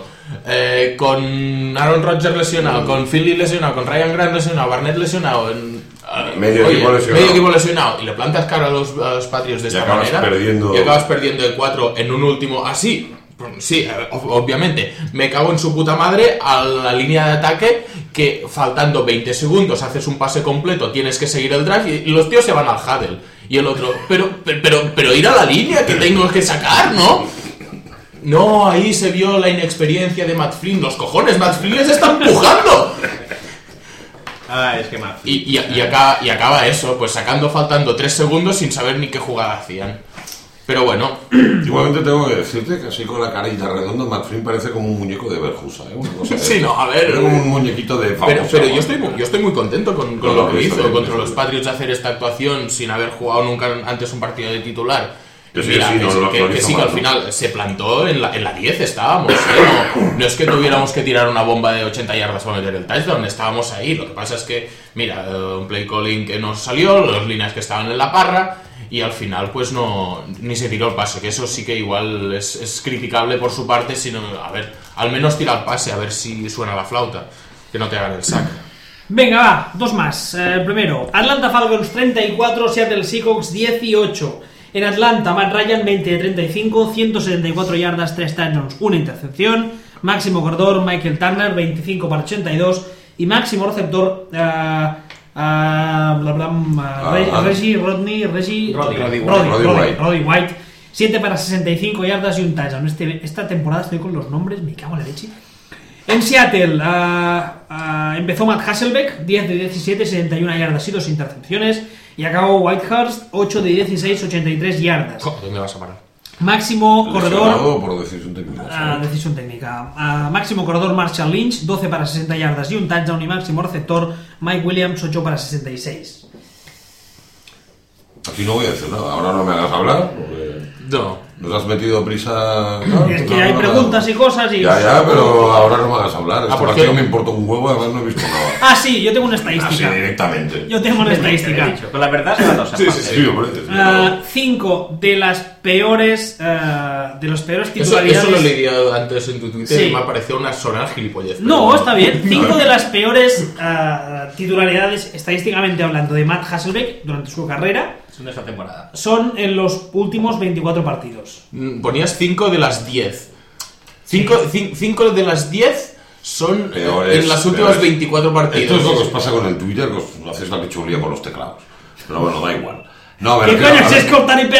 [SPEAKER 2] con Aaron Rodgers lesionado, con Philly lesionado, con Ryan Grant lesionado, Barnett lesionado,
[SPEAKER 3] medio equipo lesionado,
[SPEAKER 2] y le plantas cara a los Patriots de esta manera
[SPEAKER 3] y
[SPEAKER 2] acabas perdiendo de 4 en un último así. Sí, obviamente, me cago en su puta madre a la línea de ataque, que faltando 20 segundos haces un pase completo, tienes que seguir el drive y los tíos se van al huddle. Y el otro, pero ir a la línea que tengo que sacar, ¿no? No, ahí se vio la inexperiencia de Matt Flynn. Los cojones, Matt Flynn les está empujando.
[SPEAKER 4] Es que Matt
[SPEAKER 2] Flynn. Y acaba eso, pues faltando 3 segundos sin saber ni qué jugada hacían. Pero bueno.
[SPEAKER 3] Igualmente tengo que decirte que así con la carita redonda, Matt Flynn parece como un muñeco de Berjusa, ¿eh? Una cosa
[SPEAKER 2] sí, no, a ver.
[SPEAKER 3] Es como un muñequito de famoso.
[SPEAKER 2] Pero yo estoy muy contento con lo que hizo contra los Patriots, hacer esta actuación sin haber jugado nunca antes un partido de titular. Que sí, que al final se plantó en la 10 estábamos, ¿eh? No es que tuviéramos que tirar una bomba de 80 yardas para meter el touchdown, estábamos ahí. Lo que pasa es que, mira, un play calling que nos salió, las líneas que estaban en la parra, y al final pues ni se tiró el pase, que eso sí que igual es criticable por su parte, sino, a ver, al menos tira el pase, a ver si suena la flauta, que no te hagan el sack.
[SPEAKER 1] Venga, va, 2 más. Primero, Atlanta Falcons 34, Seattle Seahawks 18. En Atlanta, Matt Ryan 20 de 35, 174 yardas, 3 touchdowns, 1 intercepción. Máximo corredor Michael Turner 25 para 82 y máximo receptor Roddy White 7 para 65 yardas y un touchdown. Esta temporada estoy con los nombres, me cago en la leche. En Seattle empezó Matt Hasselbeck 10 de 17, 71 yardas y 2 intercepciones, y acabó Whitehurst 8 de 16, 83 yardas.
[SPEAKER 2] ¿Dónde vas a parar?
[SPEAKER 1] Máximo corredor
[SPEAKER 3] por decisión técnica.
[SPEAKER 1] Decisión técnica. Máximo corredor Marshall Lynch 12 para 60 yardas y un touchdown, y máximo receptor Mike Williams 8 para 66.
[SPEAKER 3] Aquí no voy a decir nada, ahora no me hagas hablar porque
[SPEAKER 2] no.
[SPEAKER 3] Nos has metido prisa.
[SPEAKER 1] Es que hay preguntas y cosas y...
[SPEAKER 3] Ya, pero ahora no me hagas hablar. Este partido me importa un huevo, además no he visto nada.
[SPEAKER 1] Sí, yo tengo una estadística.
[SPEAKER 3] Así directamente.
[SPEAKER 1] Yo tengo una estadística.
[SPEAKER 4] Con la verdad se va a dos.
[SPEAKER 3] Sí, hombre.
[SPEAKER 1] 5 de las peores de los peores titularidades.
[SPEAKER 2] Eso lo leí antes en tu Twitter,
[SPEAKER 1] sí.
[SPEAKER 2] Y me ha parecido una sola gilipollez.
[SPEAKER 1] No, está bien. 5 de las peores titularidades, estadísticamente hablando, de Matt Hasselbeck durante su carrera
[SPEAKER 4] son de esta temporada.
[SPEAKER 1] Son en los últimos 24 partidos.
[SPEAKER 2] Ponías 5 de las 10. 5 de las 10 son en las últimas 24 partidos.
[SPEAKER 3] Esto es lo que os pasa con el Twitter, que os hacéis la pichulía con los teclados. Pero bueno, da igual. No,
[SPEAKER 1] ¿Qué coño es cortar y pegar?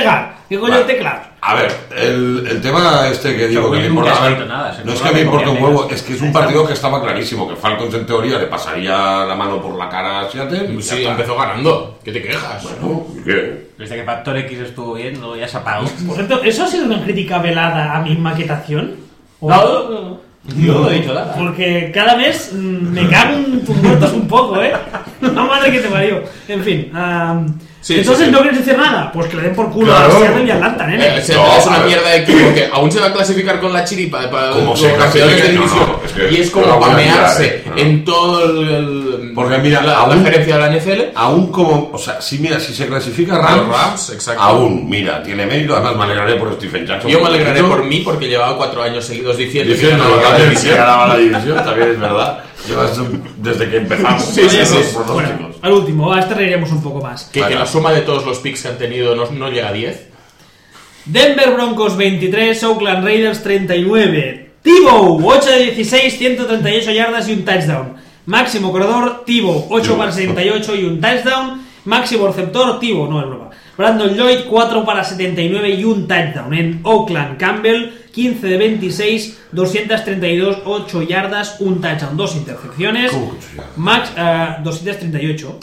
[SPEAKER 1] ¿Qué coño de teclados?
[SPEAKER 3] A ver, el tema este que digo que me importa... A ver, no es que me importe un huevo, es que es un partido que estaba clarísimo, que Falcons en teoría le pasaría la mano por la cara a Seattle.
[SPEAKER 2] Sí, empezó ganando. ¿Qué te quejas?
[SPEAKER 3] Bueno, ¿y qué?
[SPEAKER 4] Desde que Factor X estuvo bien, luego ya se apagó.
[SPEAKER 1] Por cierto, ¿eso ha sido una crítica velada a mi maquetación?
[SPEAKER 4] No, yo no he dicho nada.
[SPEAKER 1] Porque cada vez me cago en tus muertos un poco, ¿eh? No, madre que te parió. En fin,
[SPEAKER 2] Sí,
[SPEAKER 1] entonces
[SPEAKER 2] sí.
[SPEAKER 1] ¿no quieres decir nada? Pues que le den por culo
[SPEAKER 3] Claro.
[SPEAKER 1] a Seattle y Atlanta, nene.
[SPEAKER 2] Es una mierda de equipo que aún se va a clasificar con la chiripa para
[SPEAKER 3] Como
[SPEAKER 2] los
[SPEAKER 3] se
[SPEAKER 2] campeones de
[SPEAKER 3] clasifique,
[SPEAKER 2] división.
[SPEAKER 3] no, es que
[SPEAKER 2] y es
[SPEAKER 3] no la
[SPEAKER 2] como
[SPEAKER 3] voy a
[SPEAKER 2] pamearse
[SPEAKER 3] mirar,
[SPEAKER 2] en todo el
[SPEAKER 3] Porque mira,
[SPEAKER 2] la
[SPEAKER 3] aún-
[SPEAKER 2] gerencia de la NFL.
[SPEAKER 3] Aún como, o sea, si mira, si se clasifica
[SPEAKER 2] Los
[SPEAKER 3] Rams,
[SPEAKER 2] Rams, exacto.
[SPEAKER 3] aún, mira, tiene mérito, además me alegraré por Stephen Jackson.
[SPEAKER 2] Yo me alegraré
[SPEAKER 3] Poquito,
[SPEAKER 2] por mí porque llevaba 4 años seguidos diciendo que
[SPEAKER 3] diciendo
[SPEAKER 2] ganaba la
[SPEAKER 3] que
[SPEAKER 2] división.
[SPEAKER 3] ganaba la división, también es verdad. Llevas desde que empezamos
[SPEAKER 2] Sí, sí,
[SPEAKER 3] los
[SPEAKER 2] sí.
[SPEAKER 3] pronósticos.
[SPEAKER 1] Bueno, al último, a este reiremos un poco más.
[SPEAKER 2] Que la suma de todos los picks que han tenido no llega a 10.
[SPEAKER 1] Denver Broncos 23, Oakland Raiders 39. Tebow, 8 de 16, 138 yardas y un touchdown. Máximo corredor, Tebow, 8 para 78 y un touchdown. Máximo receptor, Tebow, no es broma. Brandon Lloyd, 4 para 79 y un touchdown. En Oakland, Campbell, 15 de 26, 232, 8 yardas, un touchdown, 2 intercepciones.
[SPEAKER 3] ¿Cómo que 8 yardas?
[SPEAKER 1] 238.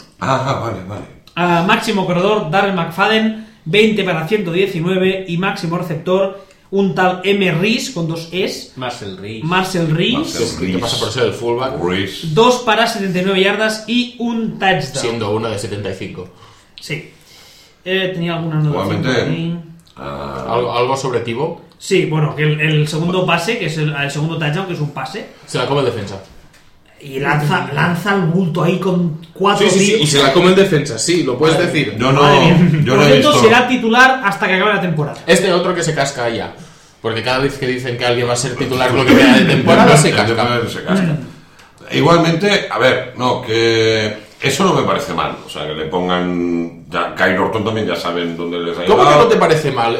[SPEAKER 3] Vale.
[SPEAKER 1] Máximo corredor, Darrell McFadden, 20 para 119 y máximo receptor, un tal M. Reese con 2 Es,
[SPEAKER 4] Marcel Reese.
[SPEAKER 1] Marcel Reese,
[SPEAKER 2] ¿Qué pasa por ser el fullback?
[SPEAKER 3] Reese.
[SPEAKER 1] 2 para 79 yardas y un touchdown.
[SPEAKER 2] Siendo uno de 75.
[SPEAKER 1] Sí. Tenía alguna anotación por
[SPEAKER 3] Igualmente,
[SPEAKER 1] ahí.
[SPEAKER 2] ¿Algo sobre Tibo?
[SPEAKER 1] Sí, bueno, que el segundo pase, que es el segundo touchdown, que es un pase,
[SPEAKER 2] Se la come el defensa.
[SPEAKER 1] y lanza el bulto ahí con 4
[SPEAKER 2] Sí, y se la come el defensa, sí, lo puedes decir.
[SPEAKER 3] Yo no,
[SPEAKER 1] Madre mía.
[SPEAKER 3] yo
[SPEAKER 1] Por
[SPEAKER 3] no he
[SPEAKER 1] cierto,
[SPEAKER 3] visto.
[SPEAKER 1] será titular hasta que acabe la temporada.
[SPEAKER 2] Este otro que se casca ya. Porque cada vez que dicen que alguien va a ser titular lo que queda de temporada, se casca.
[SPEAKER 3] Se casca. Igualmente, a ver, no, que eso no me parece mal. O sea, que le pongan. Ya, Kyle Orton también ya saben dónde les ha
[SPEAKER 2] ¿Cómo que
[SPEAKER 3] llegado.
[SPEAKER 2] no te parece mal?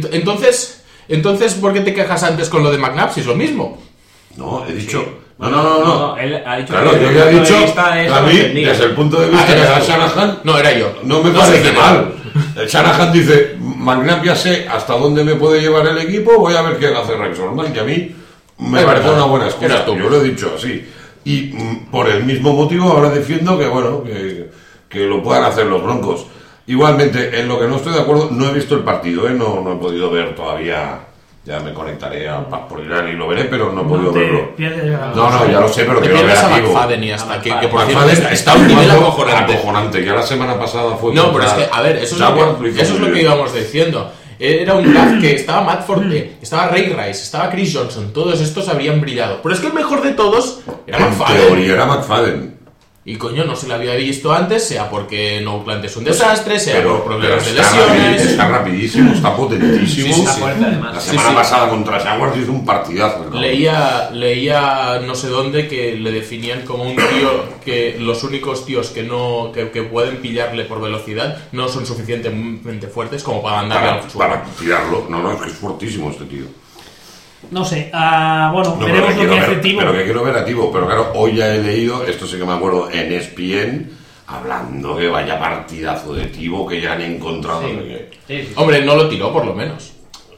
[SPEAKER 2] Entonces, ¿por qué te quejas antes con lo de McNabb si es lo mismo?
[SPEAKER 3] No, he dicho. No.
[SPEAKER 4] Él ha dicho
[SPEAKER 3] Claro,
[SPEAKER 4] que
[SPEAKER 3] yo
[SPEAKER 4] desde
[SPEAKER 3] ya he
[SPEAKER 4] el punto
[SPEAKER 3] dicho.
[SPEAKER 4] de vista de
[SPEAKER 3] A mí,
[SPEAKER 4] entendido.
[SPEAKER 3] desde el punto de vista de
[SPEAKER 2] eras tú.
[SPEAKER 3] Shanahan,
[SPEAKER 2] No, era yo.
[SPEAKER 3] no me
[SPEAKER 2] sé
[SPEAKER 3] parece
[SPEAKER 2] quién era.
[SPEAKER 3] mal. Shanahan dice: McNabb ya sé hasta dónde me puede llevar el equipo, voy a ver qué hace Rex Orman, que a mí me
[SPEAKER 2] Es
[SPEAKER 3] parece
[SPEAKER 2] verdad.
[SPEAKER 3] una buena excusa.
[SPEAKER 2] Eras tú.
[SPEAKER 3] Yo lo he dicho así. Y por el mismo motivo ahora defiendo que, bueno, que lo puedan hacer los Broncos. Igualmente, en lo que no estoy de acuerdo, no he visto el partido, no he podido ver todavía. Ya me conectaré por Irán y lo veré, pero no he podido verlo. No, ya lo sé, pero
[SPEAKER 2] Te
[SPEAKER 3] quiero ver
[SPEAKER 2] pierdes a
[SPEAKER 3] a Tibo.
[SPEAKER 2] McFadden y hasta que por
[SPEAKER 3] McFadden
[SPEAKER 2] cierto está a un nivel acojonante.
[SPEAKER 3] Ya la semana pasada fue.
[SPEAKER 2] No, pero es que, a ver, eso es lo que íbamos diciendo. Era un draft que estaba Matt Forte, estaba Ray Rice, estaba Chris Johnson, todos estos habrían brillado. Pero es que el mejor de todos era
[SPEAKER 3] En
[SPEAKER 2] McFadden.
[SPEAKER 3] teoría era McFadden.
[SPEAKER 2] Y coño, no se lo había visto antes, sea porque No Oakland es un desastre, sea por
[SPEAKER 3] Pero
[SPEAKER 2] problemas de
[SPEAKER 3] está
[SPEAKER 2] lesiones.
[SPEAKER 3] está rapidísimo, está potentísimo.
[SPEAKER 2] Sí, sí,
[SPEAKER 4] Está
[SPEAKER 2] sí.
[SPEAKER 4] fuerte, además.
[SPEAKER 3] La semana pasada contra Jaguars hizo un partidazo. ¿no?
[SPEAKER 2] Leía no sé dónde que le definían como un tío que los únicos tíos que pueden pillarle por velocidad no son suficientemente fuertes como para mandarle al suelo.
[SPEAKER 3] Para tirarlo. No, es que es fortísimo este tío.
[SPEAKER 1] No sé,
[SPEAKER 3] No,
[SPEAKER 1] bueno,
[SPEAKER 3] pero
[SPEAKER 1] veremos lo
[SPEAKER 3] quiero
[SPEAKER 1] que
[SPEAKER 3] ver-
[SPEAKER 1] hace Tibo.
[SPEAKER 3] Pero que quiero ver a Tibo. Pero claro, hoy ya he leído, esto sí que me acuerdo, en ESPN, hablando que vaya partidazo de Tibo que ya han encontrado.
[SPEAKER 4] Sí.
[SPEAKER 2] Hombre, no lo tiró por lo menos.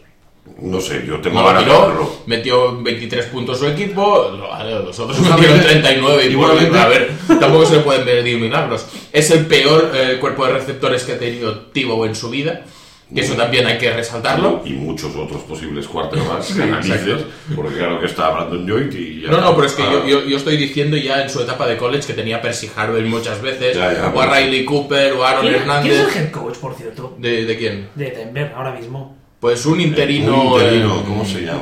[SPEAKER 3] No sé, yo tengo
[SPEAKER 2] No lo
[SPEAKER 3] ganas de
[SPEAKER 2] tiró,
[SPEAKER 3] verlo.
[SPEAKER 2] metió 23 puntos su equipo, los otros metieron 39 y
[SPEAKER 3] Igualmente.
[SPEAKER 2] a ver, tampoco se le pueden pedir milagros. Es el peor cuerpo de receptores que ha tenido Tibo en su vida, que eso también hay que resaltarlo.
[SPEAKER 3] Y muchos otros posibles quarterbacks que analices, porque claro que está Brandon Lloyd y ya.
[SPEAKER 2] No, pero es que yo estoy diciendo ya en su etapa de college que tenía a Percy Harvell muchas veces,
[SPEAKER 3] Ya,
[SPEAKER 2] o a Riley Cooper, o a Aaron
[SPEAKER 1] ¿Quién es el
[SPEAKER 2] Hernández.
[SPEAKER 1] head coach, por cierto?
[SPEAKER 2] ¿De quién?
[SPEAKER 1] De Denver, ahora mismo.
[SPEAKER 2] Pues un interino.
[SPEAKER 3] Un interino, ¿cómo se llama?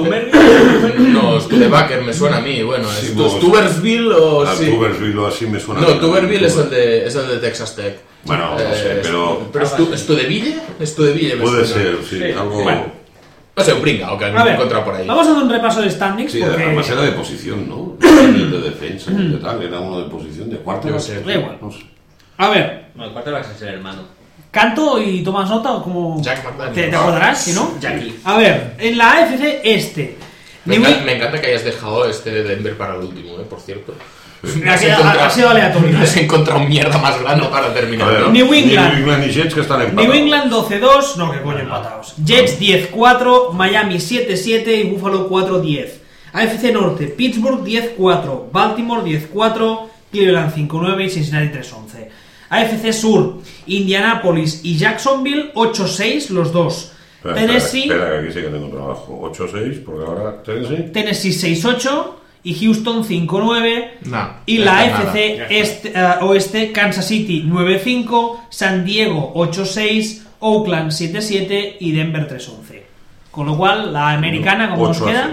[SPEAKER 2] No, Studebaker me suena a mí, bueno,
[SPEAKER 3] Sí,
[SPEAKER 2] es
[SPEAKER 3] vos-
[SPEAKER 2] Tubersville o
[SPEAKER 3] A
[SPEAKER 2] sí.
[SPEAKER 3] Tubersville o así me suena.
[SPEAKER 2] No, Tuberville es el de Texas Tech.
[SPEAKER 3] Bueno, no sé, pero.
[SPEAKER 2] ¿Estudeville? Estudeville me
[SPEAKER 3] Puede
[SPEAKER 2] suena.
[SPEAKER 3] ser, sí, algo.
[SPEAKER 2] Bueno, no sé, un pringao que han
[SPEAKER 1] A ver,
[SPEAKER 2] encontrado por ahí.
[SPEAKER 1] vamos a hacer un repaso de standings
[SPEAKER 3] Sí,
[SPEAKER 1] porque...
[SPEAKER 3] además era de posición, ¿no? El de defensa, el de tal, era uno de posición, de cuarto.
[SPEAKER 2] Yo sé,
[SPEAKER 1] da igual.
[SPEAKER 3] No sé.
[SPEAKER 1] A ver,
[SPEAKER 4] No, el cuarto va a ser el hermano.
[SPEAKER 1] ¿canto y tomas nota o como...
[SPEAKER 2] Jack McDaniel.
[SPEAKER 1] ¿Te acordarás, si no?
[SPEAKER 4] Jackie.
[SPEAKER 1] A ver, en la AFC este,
[SPEAKER 2] Me encanta que hayas dejado este de Denver para el último, por cierto.
[SPEAKER 1] Ha sido aleatorio.
[SPEAKER 2] Has encontrado mierda más grande para terminar.
[SPEAKER 3] Ver,
[SPEAKER 1] New England
[SPEAKER 3] y Jets que están empatados.
[SPEAKER 1] New England 12-2, no, que coño empatados. Jets 10-4, Miami 7-7 y Buffalo 4-10. AFC Norte, Pittsburgh 10-4, Baltimore 10-4, Cleveland 5-9 y Cincinnati 3-11. AFC Sur, Indianapolis y Jacksonville 8-6 los dos. Tennessee...
[SPEAKER 3] Espera, que aquí sí que tengo trabajo. 8-6, porque ahora
[SPEAKER 1] Tennessee 6-8 y Houston 5-9.
[SPEAKER 2] No,
[SPEAKER 1] y la AFC Oeste, Kansas City 9-5, San Diego 8-6, Oakland 7-7 y Denver 3-11. Con lo cual, la americana, ¿cómo nos queda?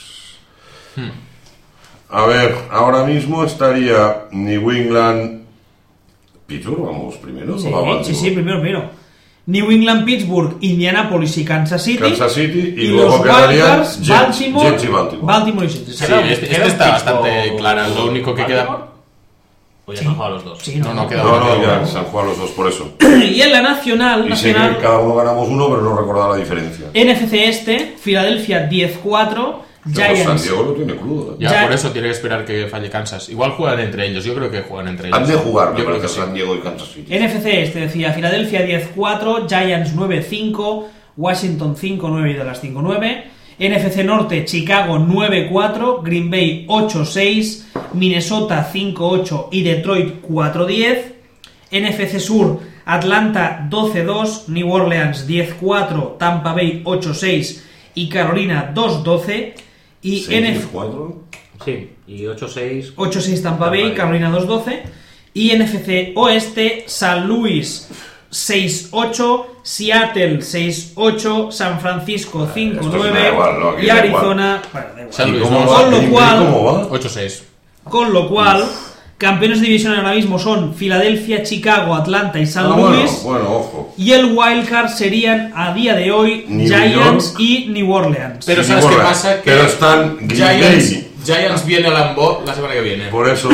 [SPEAKER 3] A ver, ahora mismo estaría New England... Pittsburgh, vamos primero.
[SPEAKER 1] Sí, primero. New England, Pittsburgh, Indianapolis y Kansas City
[SPEAKER 3] y
[SPEAKER 1] los
[SPEAKER 3] luego quedarían
[SPEAKER 1] Jets y
[SPEAKER 3] Baltimore.
[SPEAKER 1] y Jets.
[SPEAKER 2] Sí, este está bastante claro. Lo único que queda...
[SPEAKER 4] ¿O ya se han jugado los dos?
[SPEAKER 1] Sí,
[SPEAKER 2] no,
[SPEAKER 3] ya se han jugado los dos, por eso.
[SPEAKER 1] Y en la nacional...
[SPEAKER 3] Y sé que cada uno ganamos uno, pero no recordaba la diferencia.
[SPEAKER 1] NFC Este, Filadelfia 10-4, Giants...
[SPEAKER 3] San Diego lo tiene crudo.
[SPEAKER 2] Ya, por eso tiene que esperar que falle Kansas. Igual juegan entre ellos, yo creo que juegan entre ellos.
[SPEAKER 3] Han de jugar,
[SPEAKER 2] yo creo que
[SPEAKER 3] San Diego y Kansas City.
[SPEAKER 1] NFC Este decía Filadelfia 10-4, Giants 9-5, Washington 5-9 y Dallas 5-9. NFC Norte, Chicago 9-4, Green Bay 8-6, Minnesota 5-8 y Detroit 4-10. NFC Sur, Atlanta 12-2, New Orleans 10-4, Tampa Bay 8-6 y Carolina 2-12. Y
[SPEAKER 3] NFC4.
[SPEAKER 4] Sí, y 8-6.
[SPEAKER 1] 8-6 Tampa Bay, Carolina 2-12. Y NFC Oeste, San Luis 6-8, Seattle 6-8, San Francisco 5-9 y Arizona... Bueno, da igual.
[SPEAKER 2] San Luis,
[SPEAKER 1] Con lo cual...
[SPEAKER 3] ¿Cómo va?
[SPEAKER 2] 8-6.
[SPEAKER 1] Con lo cual, campeones de división ahora mismo son Filadelfia, Chicago, Atlanta y San Luis.
[SPEAKER 3] Bueno, ojo.
[SPEAKER 1] Y el wildcard serían, a día de hoy, Giants y New Orleans.
[SPEAKER 2] Pero ¿sabes qué pasa? Que
[SPEAKER 3] pero están
[SPEAKER 2] Giants viene a Lambeau la semana que viene.
[SPEAKER 3] Por eso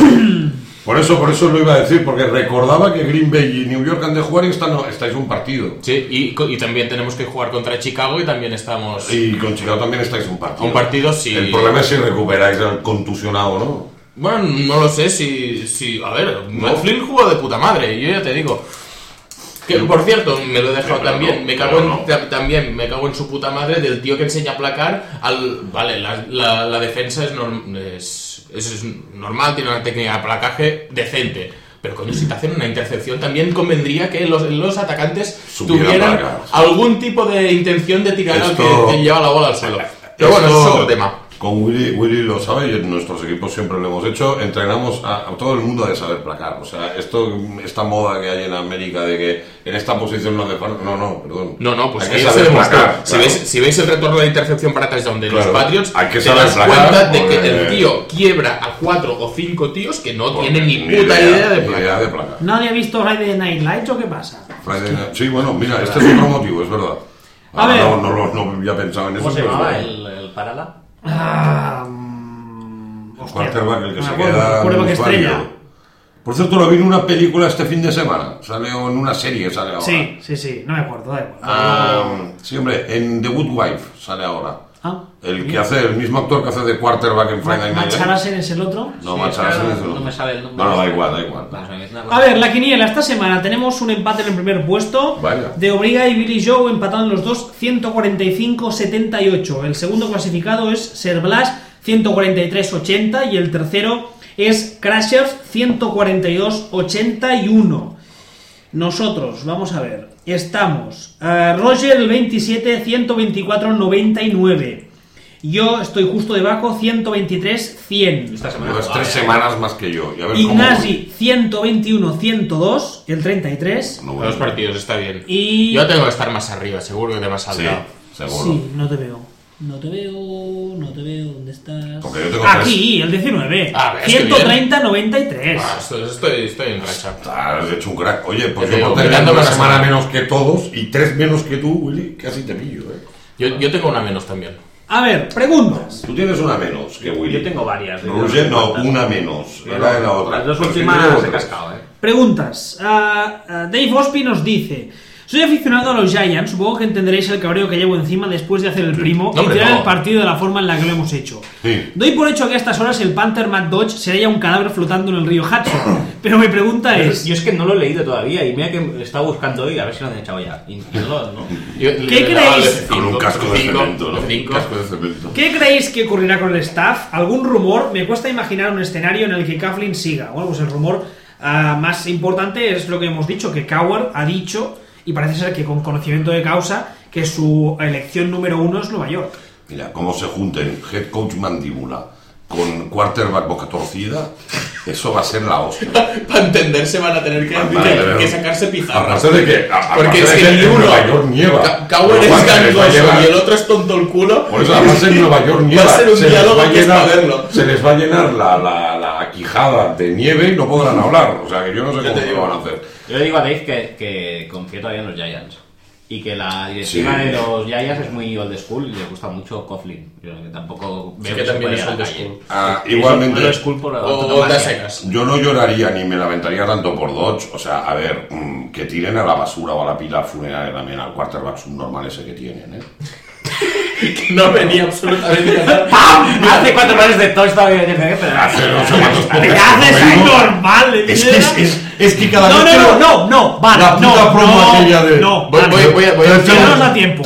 [SPEAKER 3] lo iba a decir, porque recordaba que Green Bay y New York han de jugar y estáis un partido.
[SPEAKER 2] Sí, y también tenemos que jugar contra Chicago y también estamos...
[SPEAKER 3] Y con Chicago también estáis un partido.
[SPEAKER 2] Un partido, sí.
[SPEAKER 3] El problema es si recuperáis al contusionado, ¿no?
[SPEAKER 2] Bueno, no lo sé si a ver, Matt Flynn jugó de puta madre, yo ya te digo. Que, por cierto, me lo he dejado también, me cago en su puta madre del tío que enseña a placar Vale, la defensa es normal, tiene una técnica de placaje decente. Pero coño, si te hacen una intercepción, también convendría que los atacantes tuvieran algún tipo de intención de tirar al que lleva la bola al suelo. Pero bueno, eso es otro tema.
[SPEAKER 3] Con Willy lo sabe y en nuestros equipos siempre lo hemos hecho. Entrenamos a todo el mundo de saber placar. O sea, esta moda que hay en América de que en esta posición no hace falta. Perdón.
[SPEAKER 2] No, pues
[SPEAKER 3] hay que saber placar.
[SPEAKER 2] Si veis el retorno de intercepción para touchdown de los Patriots,
[SPEAKER 3] hay que
[SPEAKER 2] te das
[SPEAKER 3] placar,
[SPEAKER 2] cuenta de que el tío quiebra a 4 o 5 tíos que no tienen ni puta idea de placar.
[SPEAKER 1] ¿Nadie ha visto Friday Night Lights o qué pasa?
[SPEAKER 3] Sí, bueno, mira, este es otro motivo, es verdad.
[SPEAKER 1] A ver.
[SPEAKER 3] No había pensado en eso.
[SPEAKER 4] ¿Cómo se llamaba el Parala?
[SPEAKER 3] Quarterback, el que se queda.
[SPEAKER 1] Quarterback estrella.
[SPEAKER 3] Por cierto, lo vi en una película este fin de semana. Sale en una serie, sale ahora.
[SPEAKER 1] Sí, no me acuerdo, da igual.
[SPEAKER 3] Sí, hombre, en The Good Wife sale ahora. El
[SPEAKER 1] bien.
[SPEAKER 3] que hace, el mismo actor que hace de quarterback en Friday Night.
[SPEAKER 1] ¿Macharasen es el otro?
[SPEAKER 3] No, Macharasen es el otro.
[SPEAKER 4] No me sale el nombre.
[SPEAKER 3] No, da igual.
[SPEAKER 1] A ver, la quiniela esta semana tenemos un empate en el primer puesto.
[SPEAKER 3] Vaya.
[SPEAKER 1] De Obriga y Billy Joe empataron los dos 145-78. El segundo clasificado es Ser Blas 143-80 y el tercero es Crashers 142-81. Nosotros, vamos a ver, estamos Roger el 27 124-99. Yo estoy justo debajo 123-100.
[SPEAKER 3] Esta semana llevas 3 semanas más que yo.
[SPEAKER 1] Ignasi 121-102, el 33.
[SPEAKER 2] Los partidos está bien.
[SPEAKER 1] Y
[SPEAKER 2] yo tengo que estar más arriba, seguro que te vas a saltar.
[SPEAKER 3] Sí, seguro.
[SPEAKER 1] Sí, no te veo, ¿dónde estás?
[SPEAKER 3] Porque yo tengo
[SPEAKER 1] aquí, el 19. 130-93.
[SPEAKER 2] Estoy en racha.
[SPEAKER 3] Has hecho un crack. Oye, pues
[SPEAKER 2] yo
[SPEAKER 3] por tener una semana menos que todos y 3 menos que tú, Willy, casi te pillo,
[SPEAKER 2] Yo tengo una menos también.
[SPEAKER 1] A ver, preguntas.
[SPEAKER 3] Tú tienes una menos que Willy.
[SPEAKER 4] Yo tengo varias.
[SPEAKER 3] Roger no, una menos. Era la otra.
[SPEAKER 4] Las dos últimas he cascado,
[SPEAKER 1] Preguntas. Dave Ospi nos dice: Soy aficionado a los Giants, supongo que entenderéis el cabreo que llevo encima después de hacer el primo y tirar el partido de la forma en la que lo hemos hecho.
[SPEAKER 3] Sí.
[SPEAKER 1] Doy por hecho que a estas horas el Panther Matt Dodge sería un cadáver flotando en el río Hudson, pero mi pregunta es...
[SPEAKER 4] Yo es que no lo he leído todavía y mira que lo estaba buscando hoy a ver si lo han echado ya. Y no.
[SPEAKER 1] ¿Qué creéis?
[SPEAKER 3] Con un casco de cemento, ¿no? ¿Qué
[SPEAKER 1] creéis que ocurrirá con el staff? ¿Algún rumor? Me cuesta imaginar un escenario en el que Coughlin siga. Bueno, pues el rumor más importante es lo que hemos dicho, que Cowher ha dicho... Y parece ser que con conocimiento de causa, que su elección número 1 es Nueva York.
[SPEAKER 3] Mira, cómo se junten head coach mandíbula con quarterback boca torcida, eso va a ser la hostia.
[SPEAKER 2] Para entenderse van a tener que sacarse pizarras.
[SPEAKER 3] Aparte de que,
[SPEAKER 2] porque es que
[SPEAKER 3] en Nueva York nieva.
[SPEAKER 2] Cowher es gangoso y el otro es tonto el culo.
[SPEAKER 3] Por eso además en Nueva York nieva.
[SPEAKER 2] Va a ser un diálogo que es para verlo.
[SPEAKER 3] Se les va a llenar la quijada de nieve y no podrán hablar. O sea que yo no sé cómo lo van a hacer.
[SPEAKER 4] Yo le digo a Dave que confío todavía en los Giants. Y que la directiva de los Giants es muy old school y les gusta mucho Coughlin. Yo que tampoco veo que
[SPEAKER 2] también
[SPEAKER 4] se
[SPEAKER 2] es
[SPEAKER 4] puede
[SPEAKER 2] old school.
[SPEAKER 3] Igualmente,
[SPEAKER 4] old school por
[SPEAKER 3] yo no lloraría ni me lamentaría tanto por Dodge. O sea, a ver, que tiren a la basura o a la pila funeraria también al quarterback subnormal ese que tienen, ¿eh?
[SPEAKER 2] Que no venía absolutamente nada.
[SPEAKER 4] ¡Pam! Hace 4 meses de touchdown y pero
[SPEAKER 3] Hace no sé cuántos
[SPEAKER 1] ¿Qué haces ahí normal?
[SPEAKER 3] Es que cada vez
[SPEAKER 1] No, vale,
[SPEAKER 3] la puta promo aquella de...
[SPEAKER 1] No,
[SPEAKER 2] voy a
[SPEAKER 1] echamos a tiempo.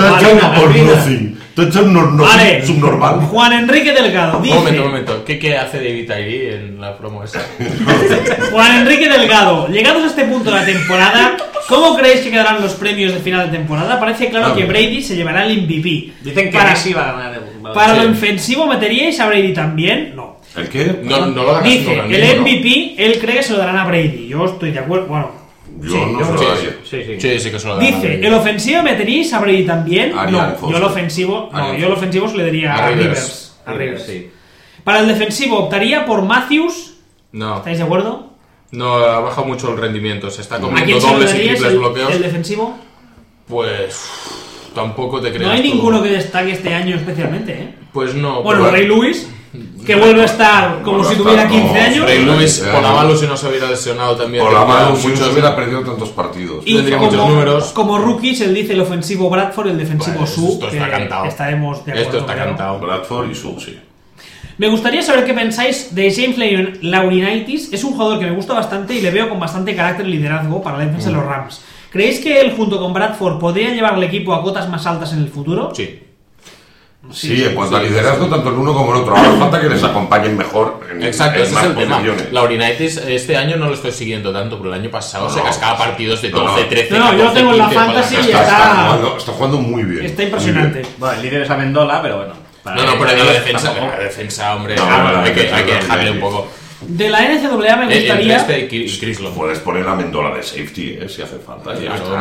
[SPEAKER 3] Vale, subnormal.
[SPEAKER 1] Juan Enrique Delgado dice...
[SPEAKER 2] Un momento. ¿Qué hace David Tyree en la promo esa?
[SPEAKER 1] Juan Enrique Delgado, llegados a este punto de la temporada, ¿cómo creéis que quedarán los premios de final de temporada? Parece claro que Brady se llevará el MVP.
[SPEAKER 4] Dicen que Messi va a ganar.
[SPEAKER 1] ¿Para lo ofensivo meteríais a Brady también? No.
[SPEAKER 3] ¿El qué?
[SPEAKER 2] No lo ganas.
[SPEAKER 1] Dice, el MVP, él cree que se lo darán a Brady. Yo estoy de acuerdo. Bueno,
[SPEAKER 3] yo no se lo daría.
[SPEAKER 2] Sí, que se lo darán.
[SPEAKER 1] Dice, ¿el ofensivo meteríais a Brady también? No, yo el ofensivo se le daría a Rivers. A Rivers, sí. Para el defensivo optaría por Matthews.
[SPEAKER 2] No.
[SPEAKER 1] ¿Estáis de acuerdo?
[SPEAKER 2] No, ha bajado mucho el rendimiento. Se está comiendo
[SPEAKER 1] dobles
[SPEAKER 2] y triples bloqueos.
[SPEAKER 1] ¿El defensivo?
[SPEAKER 2] Pues tampoco te creas.
[SPEAKER 1] No hay ninguno que destaque este año especialmente, ¿eh?
[SPEAKER 2] Pues no.
[SPEAKER 1] Bueno, Ray Lewis, que vuelve a estar como si tuviera 15 años.
[SPEAKER 2] Ray Lewis, por la malo si no se hubiera lesionado también.
[SPEAKER 3] Por la malo si no se hubiera perdido tantos partidos.
[SPEAKER 1] Y
[SPEAKER 2] tendría muchos números.
[SPEAKER 1] Como rookies, él dice el ofensivo Bradford y el defensivo Su.
[SPEAKER 2] Esto está cantado.
[SPEAKER 1] Estaremos de acuerdo.
[SPEAKER 2] Esto está cantado.
[SPEAKER 3] Bradford y Su, sí.
[SPEAKER 1] Me gustaría saber qué pensáis de James Laurinaitis. Es un jugador que me gusta bastante y le veo con bastante carácter y liderazgo para la defensa de los Rams. ¿Creéis que él junto con Bradford podría llevar al equipo a cotas más altas en el futuro?
[SPEAKER 2] Sí.
[SPEAKER 3] Sí, en cuanto a liderazgo, tanto el uno como el otro. Ahora falta que les acompañen mejor en
[SPEAKER 2] Exacto, ese
[SPEAKER 3] más
[SPEAKER 2] es el tema.
[SPEAKER 3] posiciones.
[SPEAKER 2] Laurinaitis este año no lo estoy siguiendo tanto, pero el año pasado se cascaba partidos de 12, 13,
[SPEAKER 1] No, yo lo tengo en la fantasy y
[SPEAKER 3] está jugando muy bien.
[SPEAKER 1] Está impresionante.
[SPEAKER 4] Bueno, el líder es Amendola, pero bueno.
[SPEAKER 2] Pero en la defensa, hombre, hay que dejarle un poco.
[SPEAKER 1] De la NCAA me gustaría...
[SPEAKER 3] Puedes poner la Mendola de safety, si hace falta.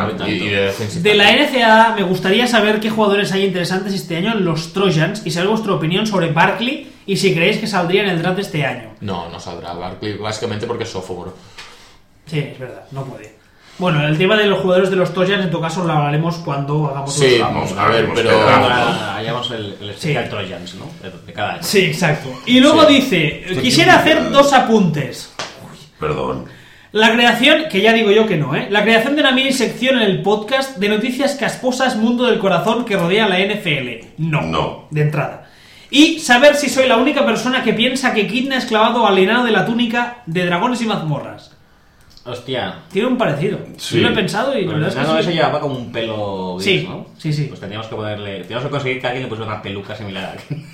[SPEAKER 1] De la NCAA me gustaría saber qué jugadores hay interesantes este año en los Trojans y saber vuestra opinión sobre Barkley y si creéis que saldría en el draft este año.
[SPEAKER 2] No saldrá Barkley, básicamente porque es sophomore.
[SPEAKER 1] Sí, es verdad, no puede. Bueno, el tema de los jugadores de los Trojans en todo caso lo hablaremos cuando hagamos
[SPEAKER 2] los... Vamos a ver, pero...
[SPEAKER 4] Hayamos el especial Trojans, ¿no? De cada año.
[SPEAKER 1] Sí, exacto. Y luego dice, quisiera hacer 2 apuntes.
[SPEAKER 3] Perdón.
[SPEAKER 1] La creación, que ya digo yo que no, la creación de una mini sección en el podcast de noticias casposas mundo del corazón que rodea la NFL. No. De entrada. Y saber si soy la única persona que piensa que Kidna es clavado al enano de la túnica de Dragones y Mazmorras.
[SPEAKER 4] Hostia.
[SPEAKER 1] Tiene un parecido.
[SPEAKER 3] Sí.
[SPEAKER 1] Yo lo he pensado y la verdad es que
[SPEAKER 4] ese llevaba como un pelo gris, ¿no?
[SPEAKER 1] Sí.
[SPEAKER 4] Pues teníamos que conseguir que alguien le pusiera una peluca similar a aquí.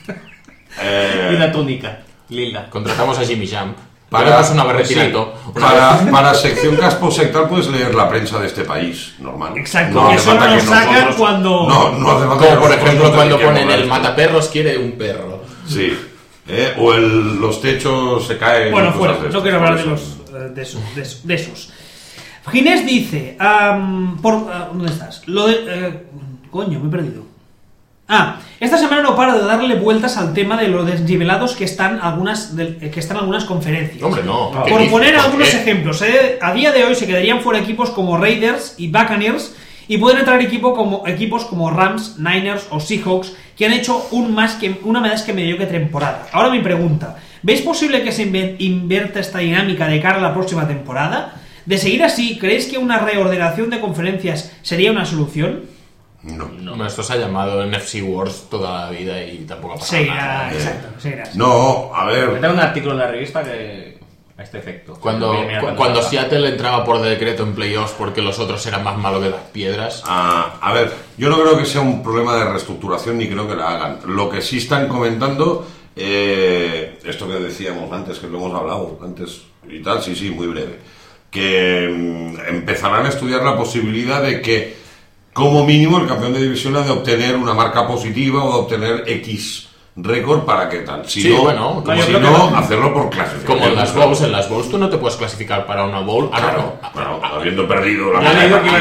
[SPEAKER 4] Y una túnica lila.
[SPEAKER 2] Contratamos a Jimmy Jump.
[SPEAKER 3] Para sección casposectal puedes leer la prensa de este país, normal.
[SPEAKER 1] Exacto, que eso no lo sacan cuando...
[SPEAKER 3] No hace falta.
[SPEAKER 2] Como por ejemplo cuando ponen el mataperros quiere un perro.
[SPEAKER 3] Sí. O los techos se caen.
[SPEAKER 1] Bueno, fuera, no quiero hablar de esos. Ginés dice, ¿dónde estás? Coño, me he perdido. Esta semana no paro de darle vueltas al tema de los desnivelados que están algunas conferencias.
[SPEAKER 2] Hombre, no.
[SPEAKER 1] Por poner algunos ejemplos, a día de hoy se quedarían fuera equipos como Raiders y Buccaneers y pueden entrar equipos como Rams, Niners o Seahawks que han hecho una más que mediocre temporada. Ahora mi pregunta, ¿veis posible que se invierta esta dinámica de cara a la próxima temporada? De seguir así, ¿creéis que una reordenación de conferencias sería una solución?
[SPEAKER 3] No.
[SPEAKER 2] Esto se ha llamado NFC Wars toda la vida y tampoco ha pasado nada.
[SPEAKER 1] Exacto, seguirá así.
[SPEAKER 3] No, a ver.
[SPEAKER 4] Tengo un artículo en la revista que a este efecto.
[SPEAKER 2] Cuando Seattle entraba por decreto en playoffs porque los otros eran más malos que las piedras.
[SPEAKER 3] A ver, yo no creo que sea un problema de reestructuración ni creo que la hagan. Lo que sí están comentando, esto que decíamos antes, que lo hemos hablado antes y tal, sí, muy breve, que empezarán a estudiar la posibilidad de que, como mínimo, el campeón de división ha de obtener una marca positiva o de obtener X récord para que tal. Si no, hacerlo por clasificación.
[SPEAKER 2] Como en las bowls tú no te puedes clasificar para una bowl.
[SPEAKER 3] Claro, habiendo perdido la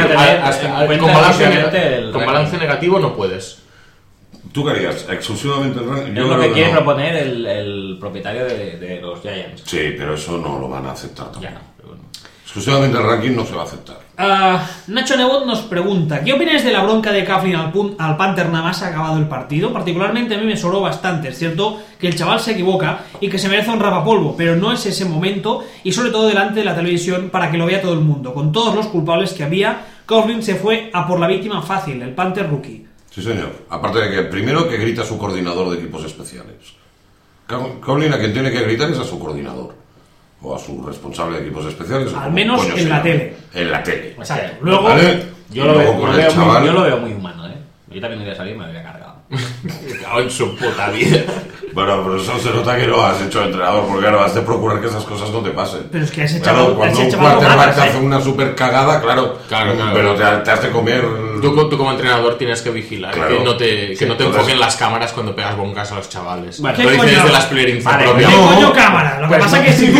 [SPEAKER 2] con balance negativo no puedes.
[SPEAKER 3] ¿Tú qué harías? Exclusivamente el ranking.
[SPEAKER 4] Es lo que quiere proponer el propietario de los Giants.
[SPEAKER 3] Sí, pero eso no lo van a aceptar tampoco.
[SPEAKER 4] Ya no, pero bueno.
[SPEAKER 3] Exclusivamente el ranking no se va a aceptar.
[SPEAKER 1] Nacho Nebot nos pregunta: ¿qué opináis de la bronca de Coughlin al Panther nada más acabado el partido? Particularmente a mí me sobró bastante. Es cierto que el chaval se equivoca y que se merece un rapapolvo, pero no es ese momento, y sobre todo delante de la televisión para que lo vea todo el mundo. Con todos los culpables que había, Coughlin se fue a por la víctima fácil, el Panther rookie.
[SPEAKER 3] Sí, señor. Aparte de que primero que grita su coordinador de equipos especiales. Coughlin a quien tiene que gritar es a su coordinador. O a su responsable de equipos especiales.
[SPEAKER 1] Al menos en la tele.
[SPEAKER 3] En la tele.
[SPEAKER 1] Exacto. Luego,
[SPEAKER 3] ¿vale?
[SPEAKER 4] Yo lo veo muy humano, ¿eh? Yo también voy a salir y me lo voy a cargar.
[SPEAKER 2] Me cago en su puta vida.
[SPEAKER 3] Bueno, pero eso se nota que lo has hecho de entrenador, porque claro, has de procurar que esas cosas no te pasen.
[SPEAKER 1] Pero es que ese chaval,
[SPEAKER 3] cuando un quarterback te hace una super cagada, claro. Pero te has de comer.
[SPEAKER 2] Tú como entrenador tienes que vigilar, que no te enfoquen las cámaras cuando pegas boncas a los chavales.
[SPEAKER 1] Vale,
[SPEAKER 2] lo dices desde la experiencia propia.
[SPEAKER 1] ¿Qué coño cámara? Lo que pasa es que si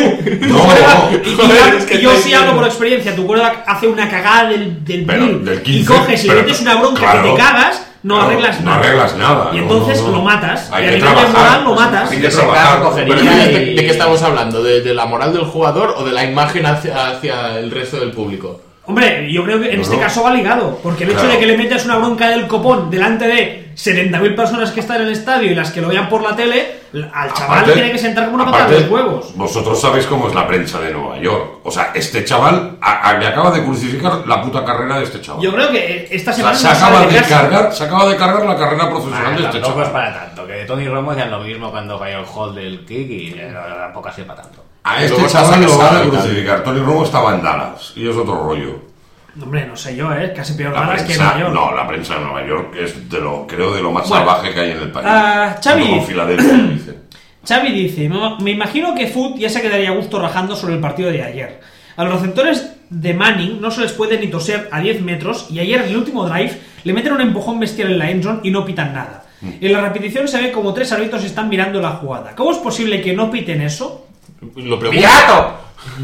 [SPEAKER 1] yo sí hablo por experiencia, tu quarterback hace una cagada del 15, y coges y metes una bronca que te cagas. No arreglas nada. Y entonces lo matas.
[SPEAKER 3] Hay
[SPEAKER 1] y a
[SPEAKER 3] que
[SPEAKER 1] nivel de moral lo matas.
[SPEAKER 3] Hay que trabajar.
[SPEAKER 2] ¿De qué estamos hablando? ¿De la moral del jugador o de la imagen hacia el resto del público?
[SPEAKER 1] Hombre, yo creo que en este caso va ligado. Porque el hecho de que le metas una bronca del copón delante de 70.000 personas que están en el estadio y las que lo vean por la tele, al chaval tiene que sentar como una patada de los huevos.
[SPEAKER 3] Vosotros sabéis cómo es la prensa de Nueva York. O sea, este chaval le acaba de crucificar la puta carrera de este chaval.
[SPEAKER 1] Yo creo que esta semana
[SPEAKER 3] se acaba de cargar la carrera profesional de este chaval.
[SPEAKER 4] Tampoco es para tanto. Que Tony Romo decía lo mismo cuando falló el hold del kick y tampoco así para tanto.
[SPEAKER 3] A este chaval lo van a crucificar. Tony Romo estaba en Dallas y es otro rollo.
[SPEAKER 1] Hombre, no sé yo, casi peor
[SPEAKER 3] Dallas
[SPEAKER 1] que Nueva York.
[SPEAKER 3] No, la prensa de Nueva York es creo de lo más salvaje que hay en el país.
[SPEAKER 1] Xavi,
[SPEAKER 3] como Filadelfia, dice.
[SPEAKER 1] Xavi dice: me imagino que Foot ya se quedaría a gusto rajando sobre el partido de ayer. A los receptores de Manning no se les puede ni toser a 10 metros y ayer en el último drive le meten un empujón bestial en la endzone y no pitan nada. En la repetición se ve como 3 árbitros están mirando la jugada. ¿Cómo es posible que no piten eso?
[SPEAKER 2] Lo pregunta.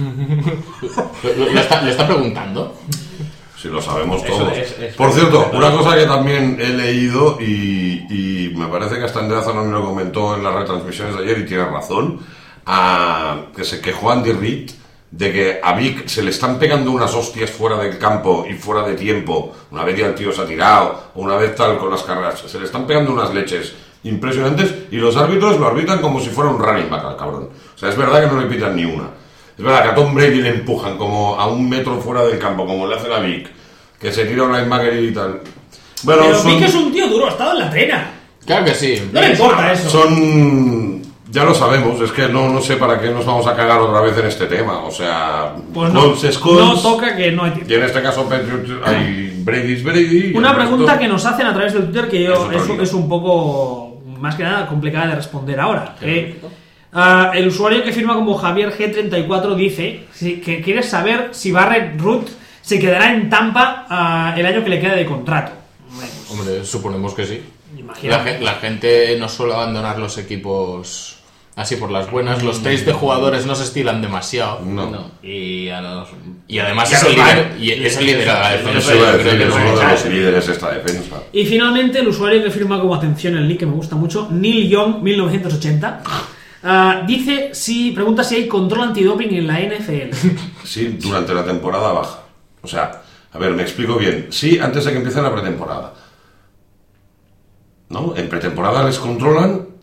[SPEAKER 2] ¿Le está preguntando?
[SPEAKER 3] Si lo sabemos todos. Por cierto, una cosa que también he leído y me parece que hasta Andrea Zanoni lo comentó en las retransmisiones de ayer y tiene razón, que se quejó Andy Reid de que a Vic se le están pegando unas hostias fuera del campo y fuera de tiempo, una vez ya el tío se ha tirado, o una vez tal con las carreras, se le están pegando unas leches impresionantes y los árbitros lo arbitran como si fuera un running back al cabrón. O sea, es verdad que no le pitan ni una. Es verdad que a Tom Brady le empujan como a 1 metro fuera del campo, como le hacen a Vic, que se tira un linebacker y tal. Bueno,
[SPEAKER 1] pero Vic es un tío duro, ha estado en la trena.
[SPEAKER 2] Claro que sí.
[SPEAKER 1] No le importa eso.
[SPEAKER 3] Ya lo sabemos, es que no sé para qué nos vamos a cagar otra vez en este tema. O sea,
[SPEAKER 1] pues no toca que no hay tiempo.
[SPEAKER 3] Y en este caso hay Brady.
[SPEAKER 1] Una pregunta que nos hacen a través del Twitter que es un poco, más que nada, complicada de responder ahora. El usuario que firma como Javier G34 dice que quiere saber si Barrett Root se quedará en Tampa el año que le queda de contrato.
[SPEAKER 2] Hombre, suponemos que sí. La gente no suele abandonar los equipos así por las buenas. Los trades de jugadores no se estilan demasiado.
[SPEAKER 3] No.
[SPEAKER 2] Y además es el líder de la defensa.
[SPEAKER 3] Es uno de los líderes esta defensa.
[SPEAKER 1] Y finalmente el usuario que firma como, atención, el nick que me gusta mucho, Neil Young 1980, pregunta si hay control antidoping en la NFL.
[SPEAKER 3] Sí, durante la temporada baja. O sea, a ver, me explico bien. Sí, antes de que empiece la pretemporada. ¿No? En pretemporada les controlan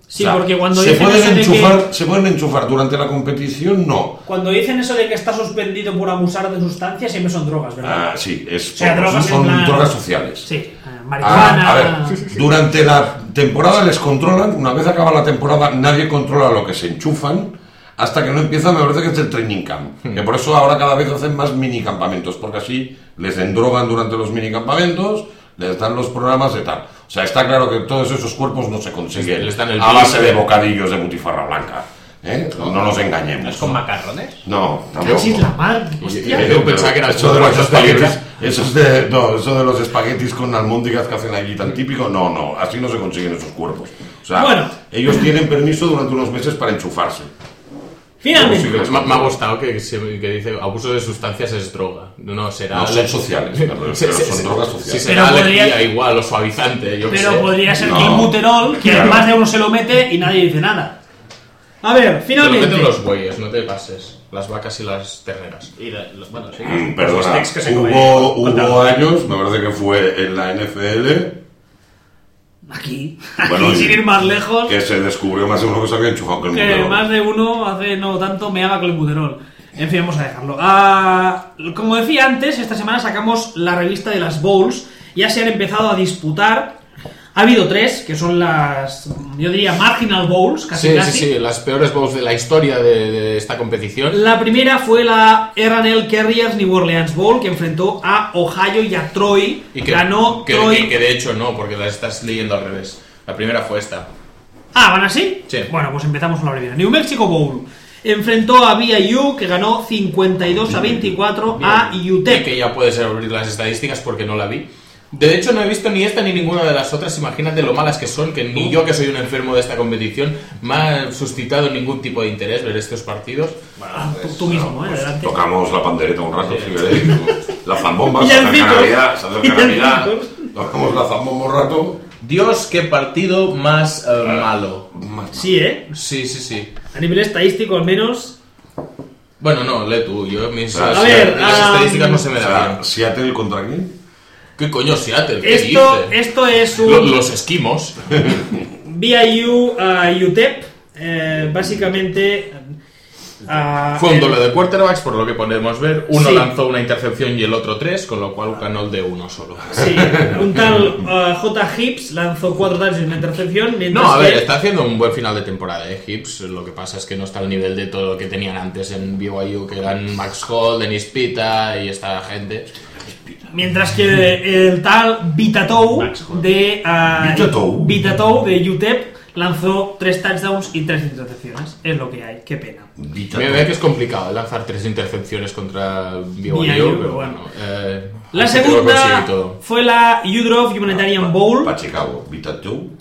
[SPEAKER 1] Sí, porque cuando
[SPEAKER 3] ¿se pueden enchufar durante la competición? No.
[SPEAKER 1] Cuando dicen eso de que está suspendido por abusar de sustancias, siempre son drogas, ¿verdad?
[SPEAKER 3] Sí,
[SPEAKER 1] drogas
[SPEAKER 3] son drogas sociales.
[SPEAKER 1] Sí, marihuana...
[SPEAKER 3] A ver, durante la temporada les controlan, una vez acaba la temporada nadie controla lo que se enchufan, hasta que no empieza, me parece que es el training camp. Que por eso ahora cada vez hacen más mini campamentos, porque así les endrogan durante los mini campamentos, les dan los programas de tal. O sea, está claro que todos esos cuerpos no se consiguen a base de bocadillos de butifarra blanca. No nos engañemos.
[SPEAKER 4] ¿No es con macarrones?
[SPEAKER 3] No, tampoco.
[SPEAKER 1] Casi la mar, hostia.
[SPEAKER 2] Yo pensaba que era
[SPEAKER 3] eso de los espaguetis. Eso de los espaguetis con almóndigas que hacen allí tan típico. No, así no se consiguen esos cuerpos. O sea, ellos tienen permiso durante unos meses para enchufarse.
[SPEAKER 1] Finalmente.
[SPEAKER 2] Me ha gustado que dice abuso de sustancias es droga. No será.
[SPEAKER 3] No son sociales, pero son drogas sociales.
[SPEAKER 2] Si será alergia igual o suavizante.
[SPEAKER 1] Pero podría ser clenbuterol, que más de uno se lo mete y nadie dice nada. A ver, finalmente.
[SPEAKER 2] Te lo meten los bueyes, no te pases. Las vacas y las terneras.
[SPEAKER 4] Bueno, sí.
[SPEAKER 3] Perdona, hubo años, me parece que fue en la NFL.
[SPEAKER 1] Aquí,
[SPEAKER 3] Bueno,
[SPEAKER 1] sin ir más lejos,
[SPEAKER 3] que se descubrió más de uno que se había enchufado con el
[SPEAKER 1] que más de uno hace no tanto me haga clenbuterol. En fin, vamos a dejarlo. Como decía antes, esta semana sacamos la revista de las Bowls. Ya se han empezado a disputar. Ha habido 3, que son las, yo diría, marginal bowls, casi.
[SPEAKER 2] Sí, las peores bowls de la historia de esta competición.
[SPEAKER 1] La primera fue la R&L Carriers New Orleans Bowl, que enfrentó a Ohio y a Troy.
[SPEAKER 2] Y que
[SPEAKER 1] ganó Troy.
[SPEAKER 2] Que de hecho no, porque la estás leyendo al revés. La primera fue esta.
[SPEAKER 1] ¿Van así?
[SPEAKER 2] Sí.
[SPEAKER 1] Bueno, pues empezamos con la primera. New Mexico Bowl enfrentó a BYU, que ganó 52-24 a UTEP.
[SPEAKER 2] Que ya puedes abrir las estadísticas porque no la vi. De hecho, no he visto ni esta ni ninguna de las otras. Imagínate lo malas que son, que ni yo, que soy un enfermo de esta competición, me ha suscitado ningún tipo de interés ver estos partidos.
[SPEAKER 1] Bueno, tú mismo, adelante.
[SPEAKER 3] Tocamos la pandereta un rato, si queréis. La zambomba, se acerca Navidad. Tocamos la zambomba un rato.
[SPEAKER 2] Dios, qué partido más malo.
[SPEAKER 1] Sí,
[SPEAKER 2] Sí.
[SPEAKER 1] A nivel estadístico, al menos.
[SPEAKER 2] Bueno, no, lee tú. Yo mis
[SPEAKER 1] a ver,
[SPEAKER 2] las estadísticas no se me dan bien.
[SPEAKER 3] ¿Seattle contra quién?
[SPEAKER 2] ¿Qué coño Seattle? ¿Qué
[SPEAKER 1] Esto es un...
[SPEAKER 2] Los esquimos.
[SPEAKER 1] BYU a UTEP. Básicamente...
[SPEAKER 2] Fue un doble de quarterbacks, por lo que podemos ver. Uno lanzó una intercepción y el otro 3, con lo cual ganó el de uno solo.
[SPEAKER 1] Sí, un tal J. Hibbs lanzó 4 touchdowns y una intercepción.
[SPEAKER 2] No, a ver, está haciendo un buen final de temporada, Hibbs. Lo que pasa es que no está al nivel de todo lo que tenían antes en BYU, que eran Max Hall, Dennis Pita y esta gente.
[SPEAKER 1] Mientras que el tal Vitatou de UTEP lanzó 3 touchdowns y 3 intercepciones. Es lo que hay, qué pena.
[SPEAKER 2] Me ve que es complicado lanzar 3 intercepciones contra BYU, pero bueno.
[SPEAKER 1] La segunda fue la Woodruff Humanitarian Bowl
[SPEAKER 3] para Chicago. Vitatou,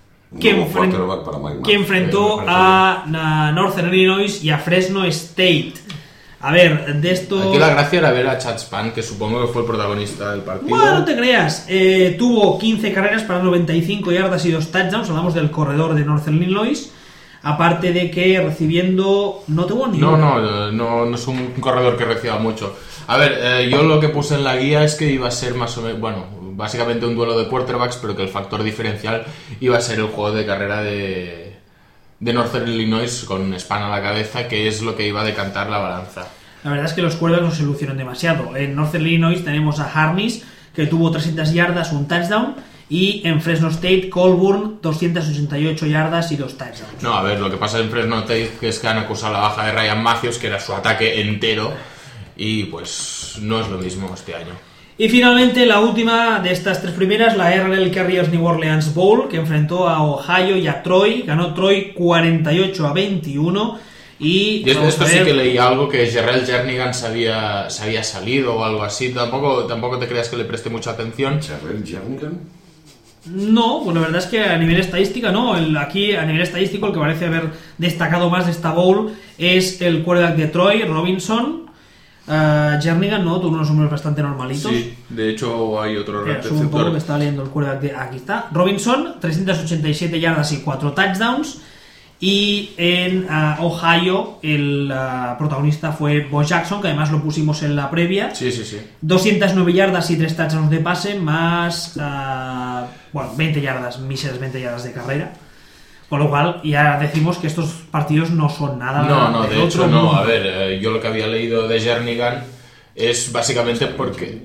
[SPEAKER 1] que enfrentó a Northern Illinois y a Fresno State. A ver, de esto...
[SPEAKER 2] Aquí la gracia era ver a Chad Span, que supongo que fue el protagonista del partido.
[SPEAKER 1] Bueno, no te creas. Tuvo 15 carreras para 95 yardas y 2 touchdowns. Hablamos del corredor de Northern Illinois. Aparte de que recibiendo... No tuvo ni...
[SPEAKER 2] No es un corredor que reciba mucho. A ver, yo lo que puse en la guía es que iba a ser más o menos... Bueno, básicamente un duelo de quarterbacks, pero que el factor diferencial iba a ser el juego de carrera de Northern Illinois con Span a la cabeza, que es lo que iba a decantar la balanza.
[SPEAKER 1] La verdad es que los quarterbacks no se lucieron demasiado. En Northern Illinois tenemos a Harnis, que tuvo 300 yardas, un touchdown, y en Fresno State, Colburn, 288 yardas y 2 touchdowns.
[SPEAKER 2] No, a ver, lo que pasa en Fresno State es que han acusado la baja de Ryan Matthews, que era su ataque entero, y pues no es lo mismo este año.
[SPEAKER 1] Y finalmente la última de estas 3 primeras, la R&L Carriers New Orleans Bowl, que enfrentó a Ohio y a Troy. Ganó Troy 48-21. Y
[SPEAKER 2] esto sí que leí algo, que Jarrell Jernigan se había salido o algo así. Tampoco te creas que le preste mucha atención.
[SPEAKER 3] ¿Jarrell Jernigan?
[SPEAKER 1] No, pues la verdad es que a nivel estadística no. Aquí a nivel estadístico el que parece haber destacado más de esta bowl es el quarterback de Troy, Robinson. Jernigan no, tuvo unos números bastante normalitos.
[SPEAKER 2] Sí, de hecho hay otro receptor.
[SPEAKER 1] Un poco que estaba leyendo el quarterback de... Aquí está. Robinson, 387 yardas y 4 touchdowns. Y en Ohio el protagonista fue Bo Jackson, que además lo pusimos en la previa.
[SPEAKER 2] Sí.
[SPEAKER 1] 209 yardas y 3 touchdowns de pase, más 20 yardas, míseras 20 yardas de carrera. Con lo cual ya decimos que estos partidos no son nada.
[SPEAKER 2] No, de hecho no. A ver, yo lo que había leído de Jernigan es básicamente porque...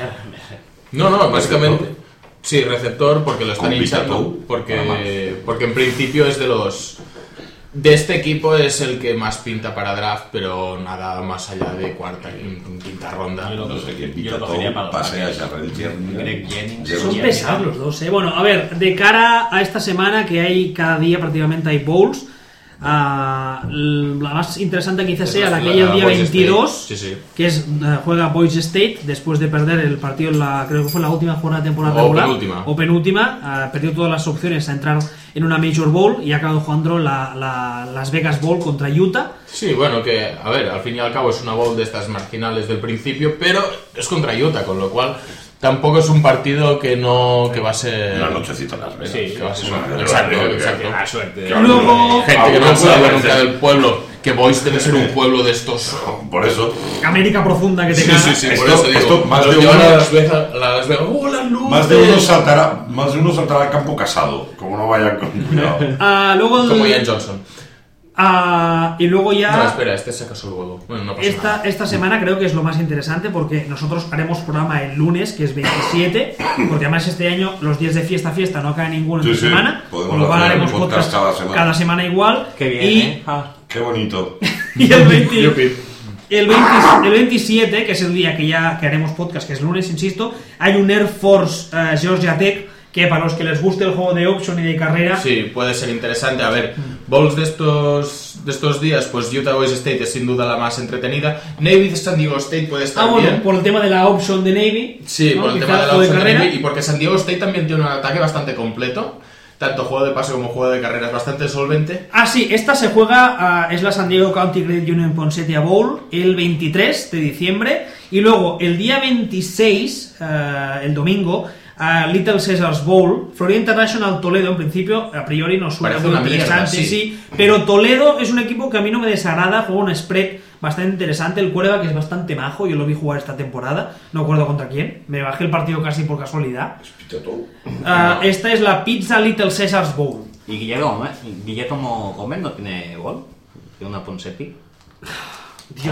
[SPEAKER 2] No, básicamente... Sí, receptor, porque lo están hinchando. Porque en principio es de este equipo es el que más pinta para draft, pero nada más allá de cuarta y quinta ronda.
[SPEAKER 3] No sé quién pinta todo, pase a Jarrell Jennings.
[SPEAKER 1] Son pesados los dos, Bueno, a ver, de cara a esta semana que hay cada día prácticamente hay bowls, la más interesante quizás sea la que hay el día 22, que es juega Boise State después de perder el partido creo que fue la última jornada de temporada regular o penúltima, perdió todas las opciones a entrar en una Major Bowl y ha acabado jugando la Las Vegas Bowl contra Utah.
[SPEAKER 2] Sí, bueno, que a ver, al fin y al cabo es una bowl de estas marginales del principio, pero es contra Utah, con lo cual tampoco es un partido que va a ser...
[SPEAKER 3] Una nochecita en Las Vegas.
[SPEAKER 2] Sí, que va a ser exacto.
[SPEAKER 4] La suerte.
[SPEAKER 1] Luego...
[SPEAKER 2] Gente que no sabe nunca del pueblo, que Boise debe ser un pueblo de estos...
[SPEAKER 3] Por eso...
[SPEAKER 1] América profunda que te caga.
[SPEAKER 2] Sí, por eso digo,
[SPEAKER 3] más de
[SPEAKER 2] llevan
[SPEAKER 3] uno,
[SPEAKER 2] a Las Vegas, ¡oh, las luces!
[SPEAKER 3] Más de uno saltará al campo casado, como no vayan con cuidado.
[SPEAKER 1] Luego
[SPEAKER 2] como Ian Johnson.
[SPEAKER 1] Y luego ya...
[SPEAKER 2] No, espera, se casó el huevo. Bueno, no pasa nada.
[SPEAKER 1] Esta semana creo que es lo más interesante porque nosotros haremos programa el lunes, que es 27, porque además este año los días de fiesta no cae ninguno en semana, con lo cual haremos podcast cada semana igual.
[SPEAKER 4] Qué bien,
[SPEAKER 3] Qué bonito.
[SPEAKER 1] Y el 27, que es el día que haremos podcast, que es el lunes, insisto, hay un Air Force Georgia Tech, que para los que les guste el juego de auction y de carrera...
[SPEAKER 2] Sí, puede ser interesante. A ver, bowls de estos días, pues Utah Boise State es sin duda la más entretenida. Navy de San Diego State puede estar bien.
[SPEAKER 1] Por el tema de la option de Navy.
[SPEAKER 2] Sí, ¿no? Por el tema de la option de Navy y porque San Diego State también tiene un ataque bastante completo. Tanto juego de pase como juego de carreras bastante solvente.
[SPEAKER 1] Sí, esta se juega, es la San Diego County Credit Union Poinsettia Bowl, el 23 de diciembre. Y luego, el día 26, el domingo... Little Caesars Bowl, Florida International Toledo, en principio, a priori nos suena muy interesante, sí, pero Toledo es un equipo que a mí no me desagrada, juega un spread bastante interesante, el quarterback es bastante majo, yo lo vi jugar esta temporada, no acuerdo contra quién, me bajé el partido casi por casualidad. Esta es la Pizza Little Caesars Bowl.
[SPEAKER 4] ¿Y Guillermo Gómez no tiene gol? ¿Tiene una Ponseti?
[SPEAKER 1] Dios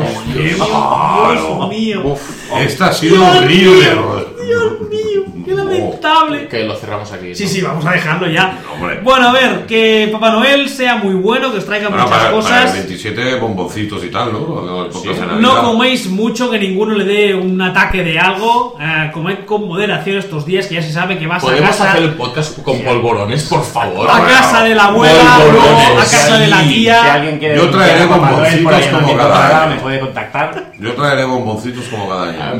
[SPEAKER 1] mío.
[SPEAKER 3] Esta ha sido horrible.
[SPEAKER 1] Dios mío, qué lamentable.
[SPEAKER 2] Que lo cerramos aquí.
[SPEAKER 1] Sí, vamos a dejarlo ya.
[SPEAKER 3] Hombre.
[SPEAKER 1] Bueno, a ver, que Papá Noel sea muy bueno, que os traiga muchas cosas.
[SPEAKER 3] Para el 27 bomboncitos y tal, ¿no?
[SPEAKER 1] No coméis mucho, que ninguno le dé un ataque de algo. Comed con moderación estos días, que ya se sabe que vas a casa.
[SPEAKER 2] ¿Podemos hacer el podcast con polvorones, por favor?
[SPEAKER 1] A casa de la abuela, no, a casa de la tía.
[SPEAKER 4] Si alguien quiere
[SPEAKER 3] yo traeré bomboncitos como cada año.
[SPEAKER 4] Me puede contactar.
[SPEAKER 3] Yo traeré bomboncitos como cada año.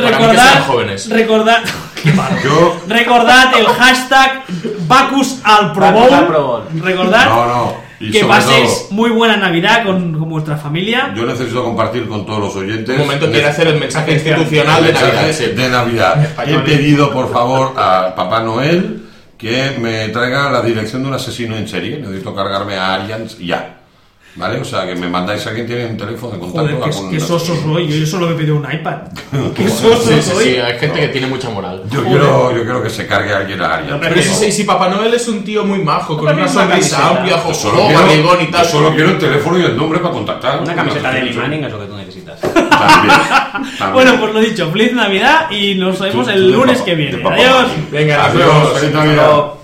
[SPEAKER 1] Recordad el hashtag Bacus al Pro Bowl. Recordad que paséis muy buena Navidad con vuestra familia.
[SPEAKER 3] Yo necesito compartir con todos los oyentes.
[SPEAKER 2] Un momento quiere hacer el mensaje institucional de Navidad.
[SPEAKER 3] He pedido por favor a Papá Noel que me traiga la dirección de un asesino en serie. Necesito cargarme a Arians ya. ¿Vale? O sea, que me mandáis a quien tiene un teléfono de contacto.
[SPEAKER 1] Joder, qué soso soy. Yo solo me he pedido un iPad. Qué soso soy.
[SPEAKER 2] Sí, hay gente que tiene mucha moral.
[SPEAKER 3] Yo quiero que se cargue a alguien a Arias.
[SPEAKER 2] Pero si Papá Noel es un tío muy majo, con una sonrisa amplia, jojoso, barrigón y tal.
[SPEAKER 3] Yo solo quiero el teléfono y el nombre para contactar.
[SPEAKER 4] Una camiseta de Eli Manning es lo que tú necesitas.
[SPEAKER 3] También.
[SPEAKER 1] Bueno, pues lo dicho, feliz Navidad y nos vemos el lunes que viene. Adiós.
[SPEAKER 2] Venga,
[SPEAKER 3] adiós. Feliz Navidad.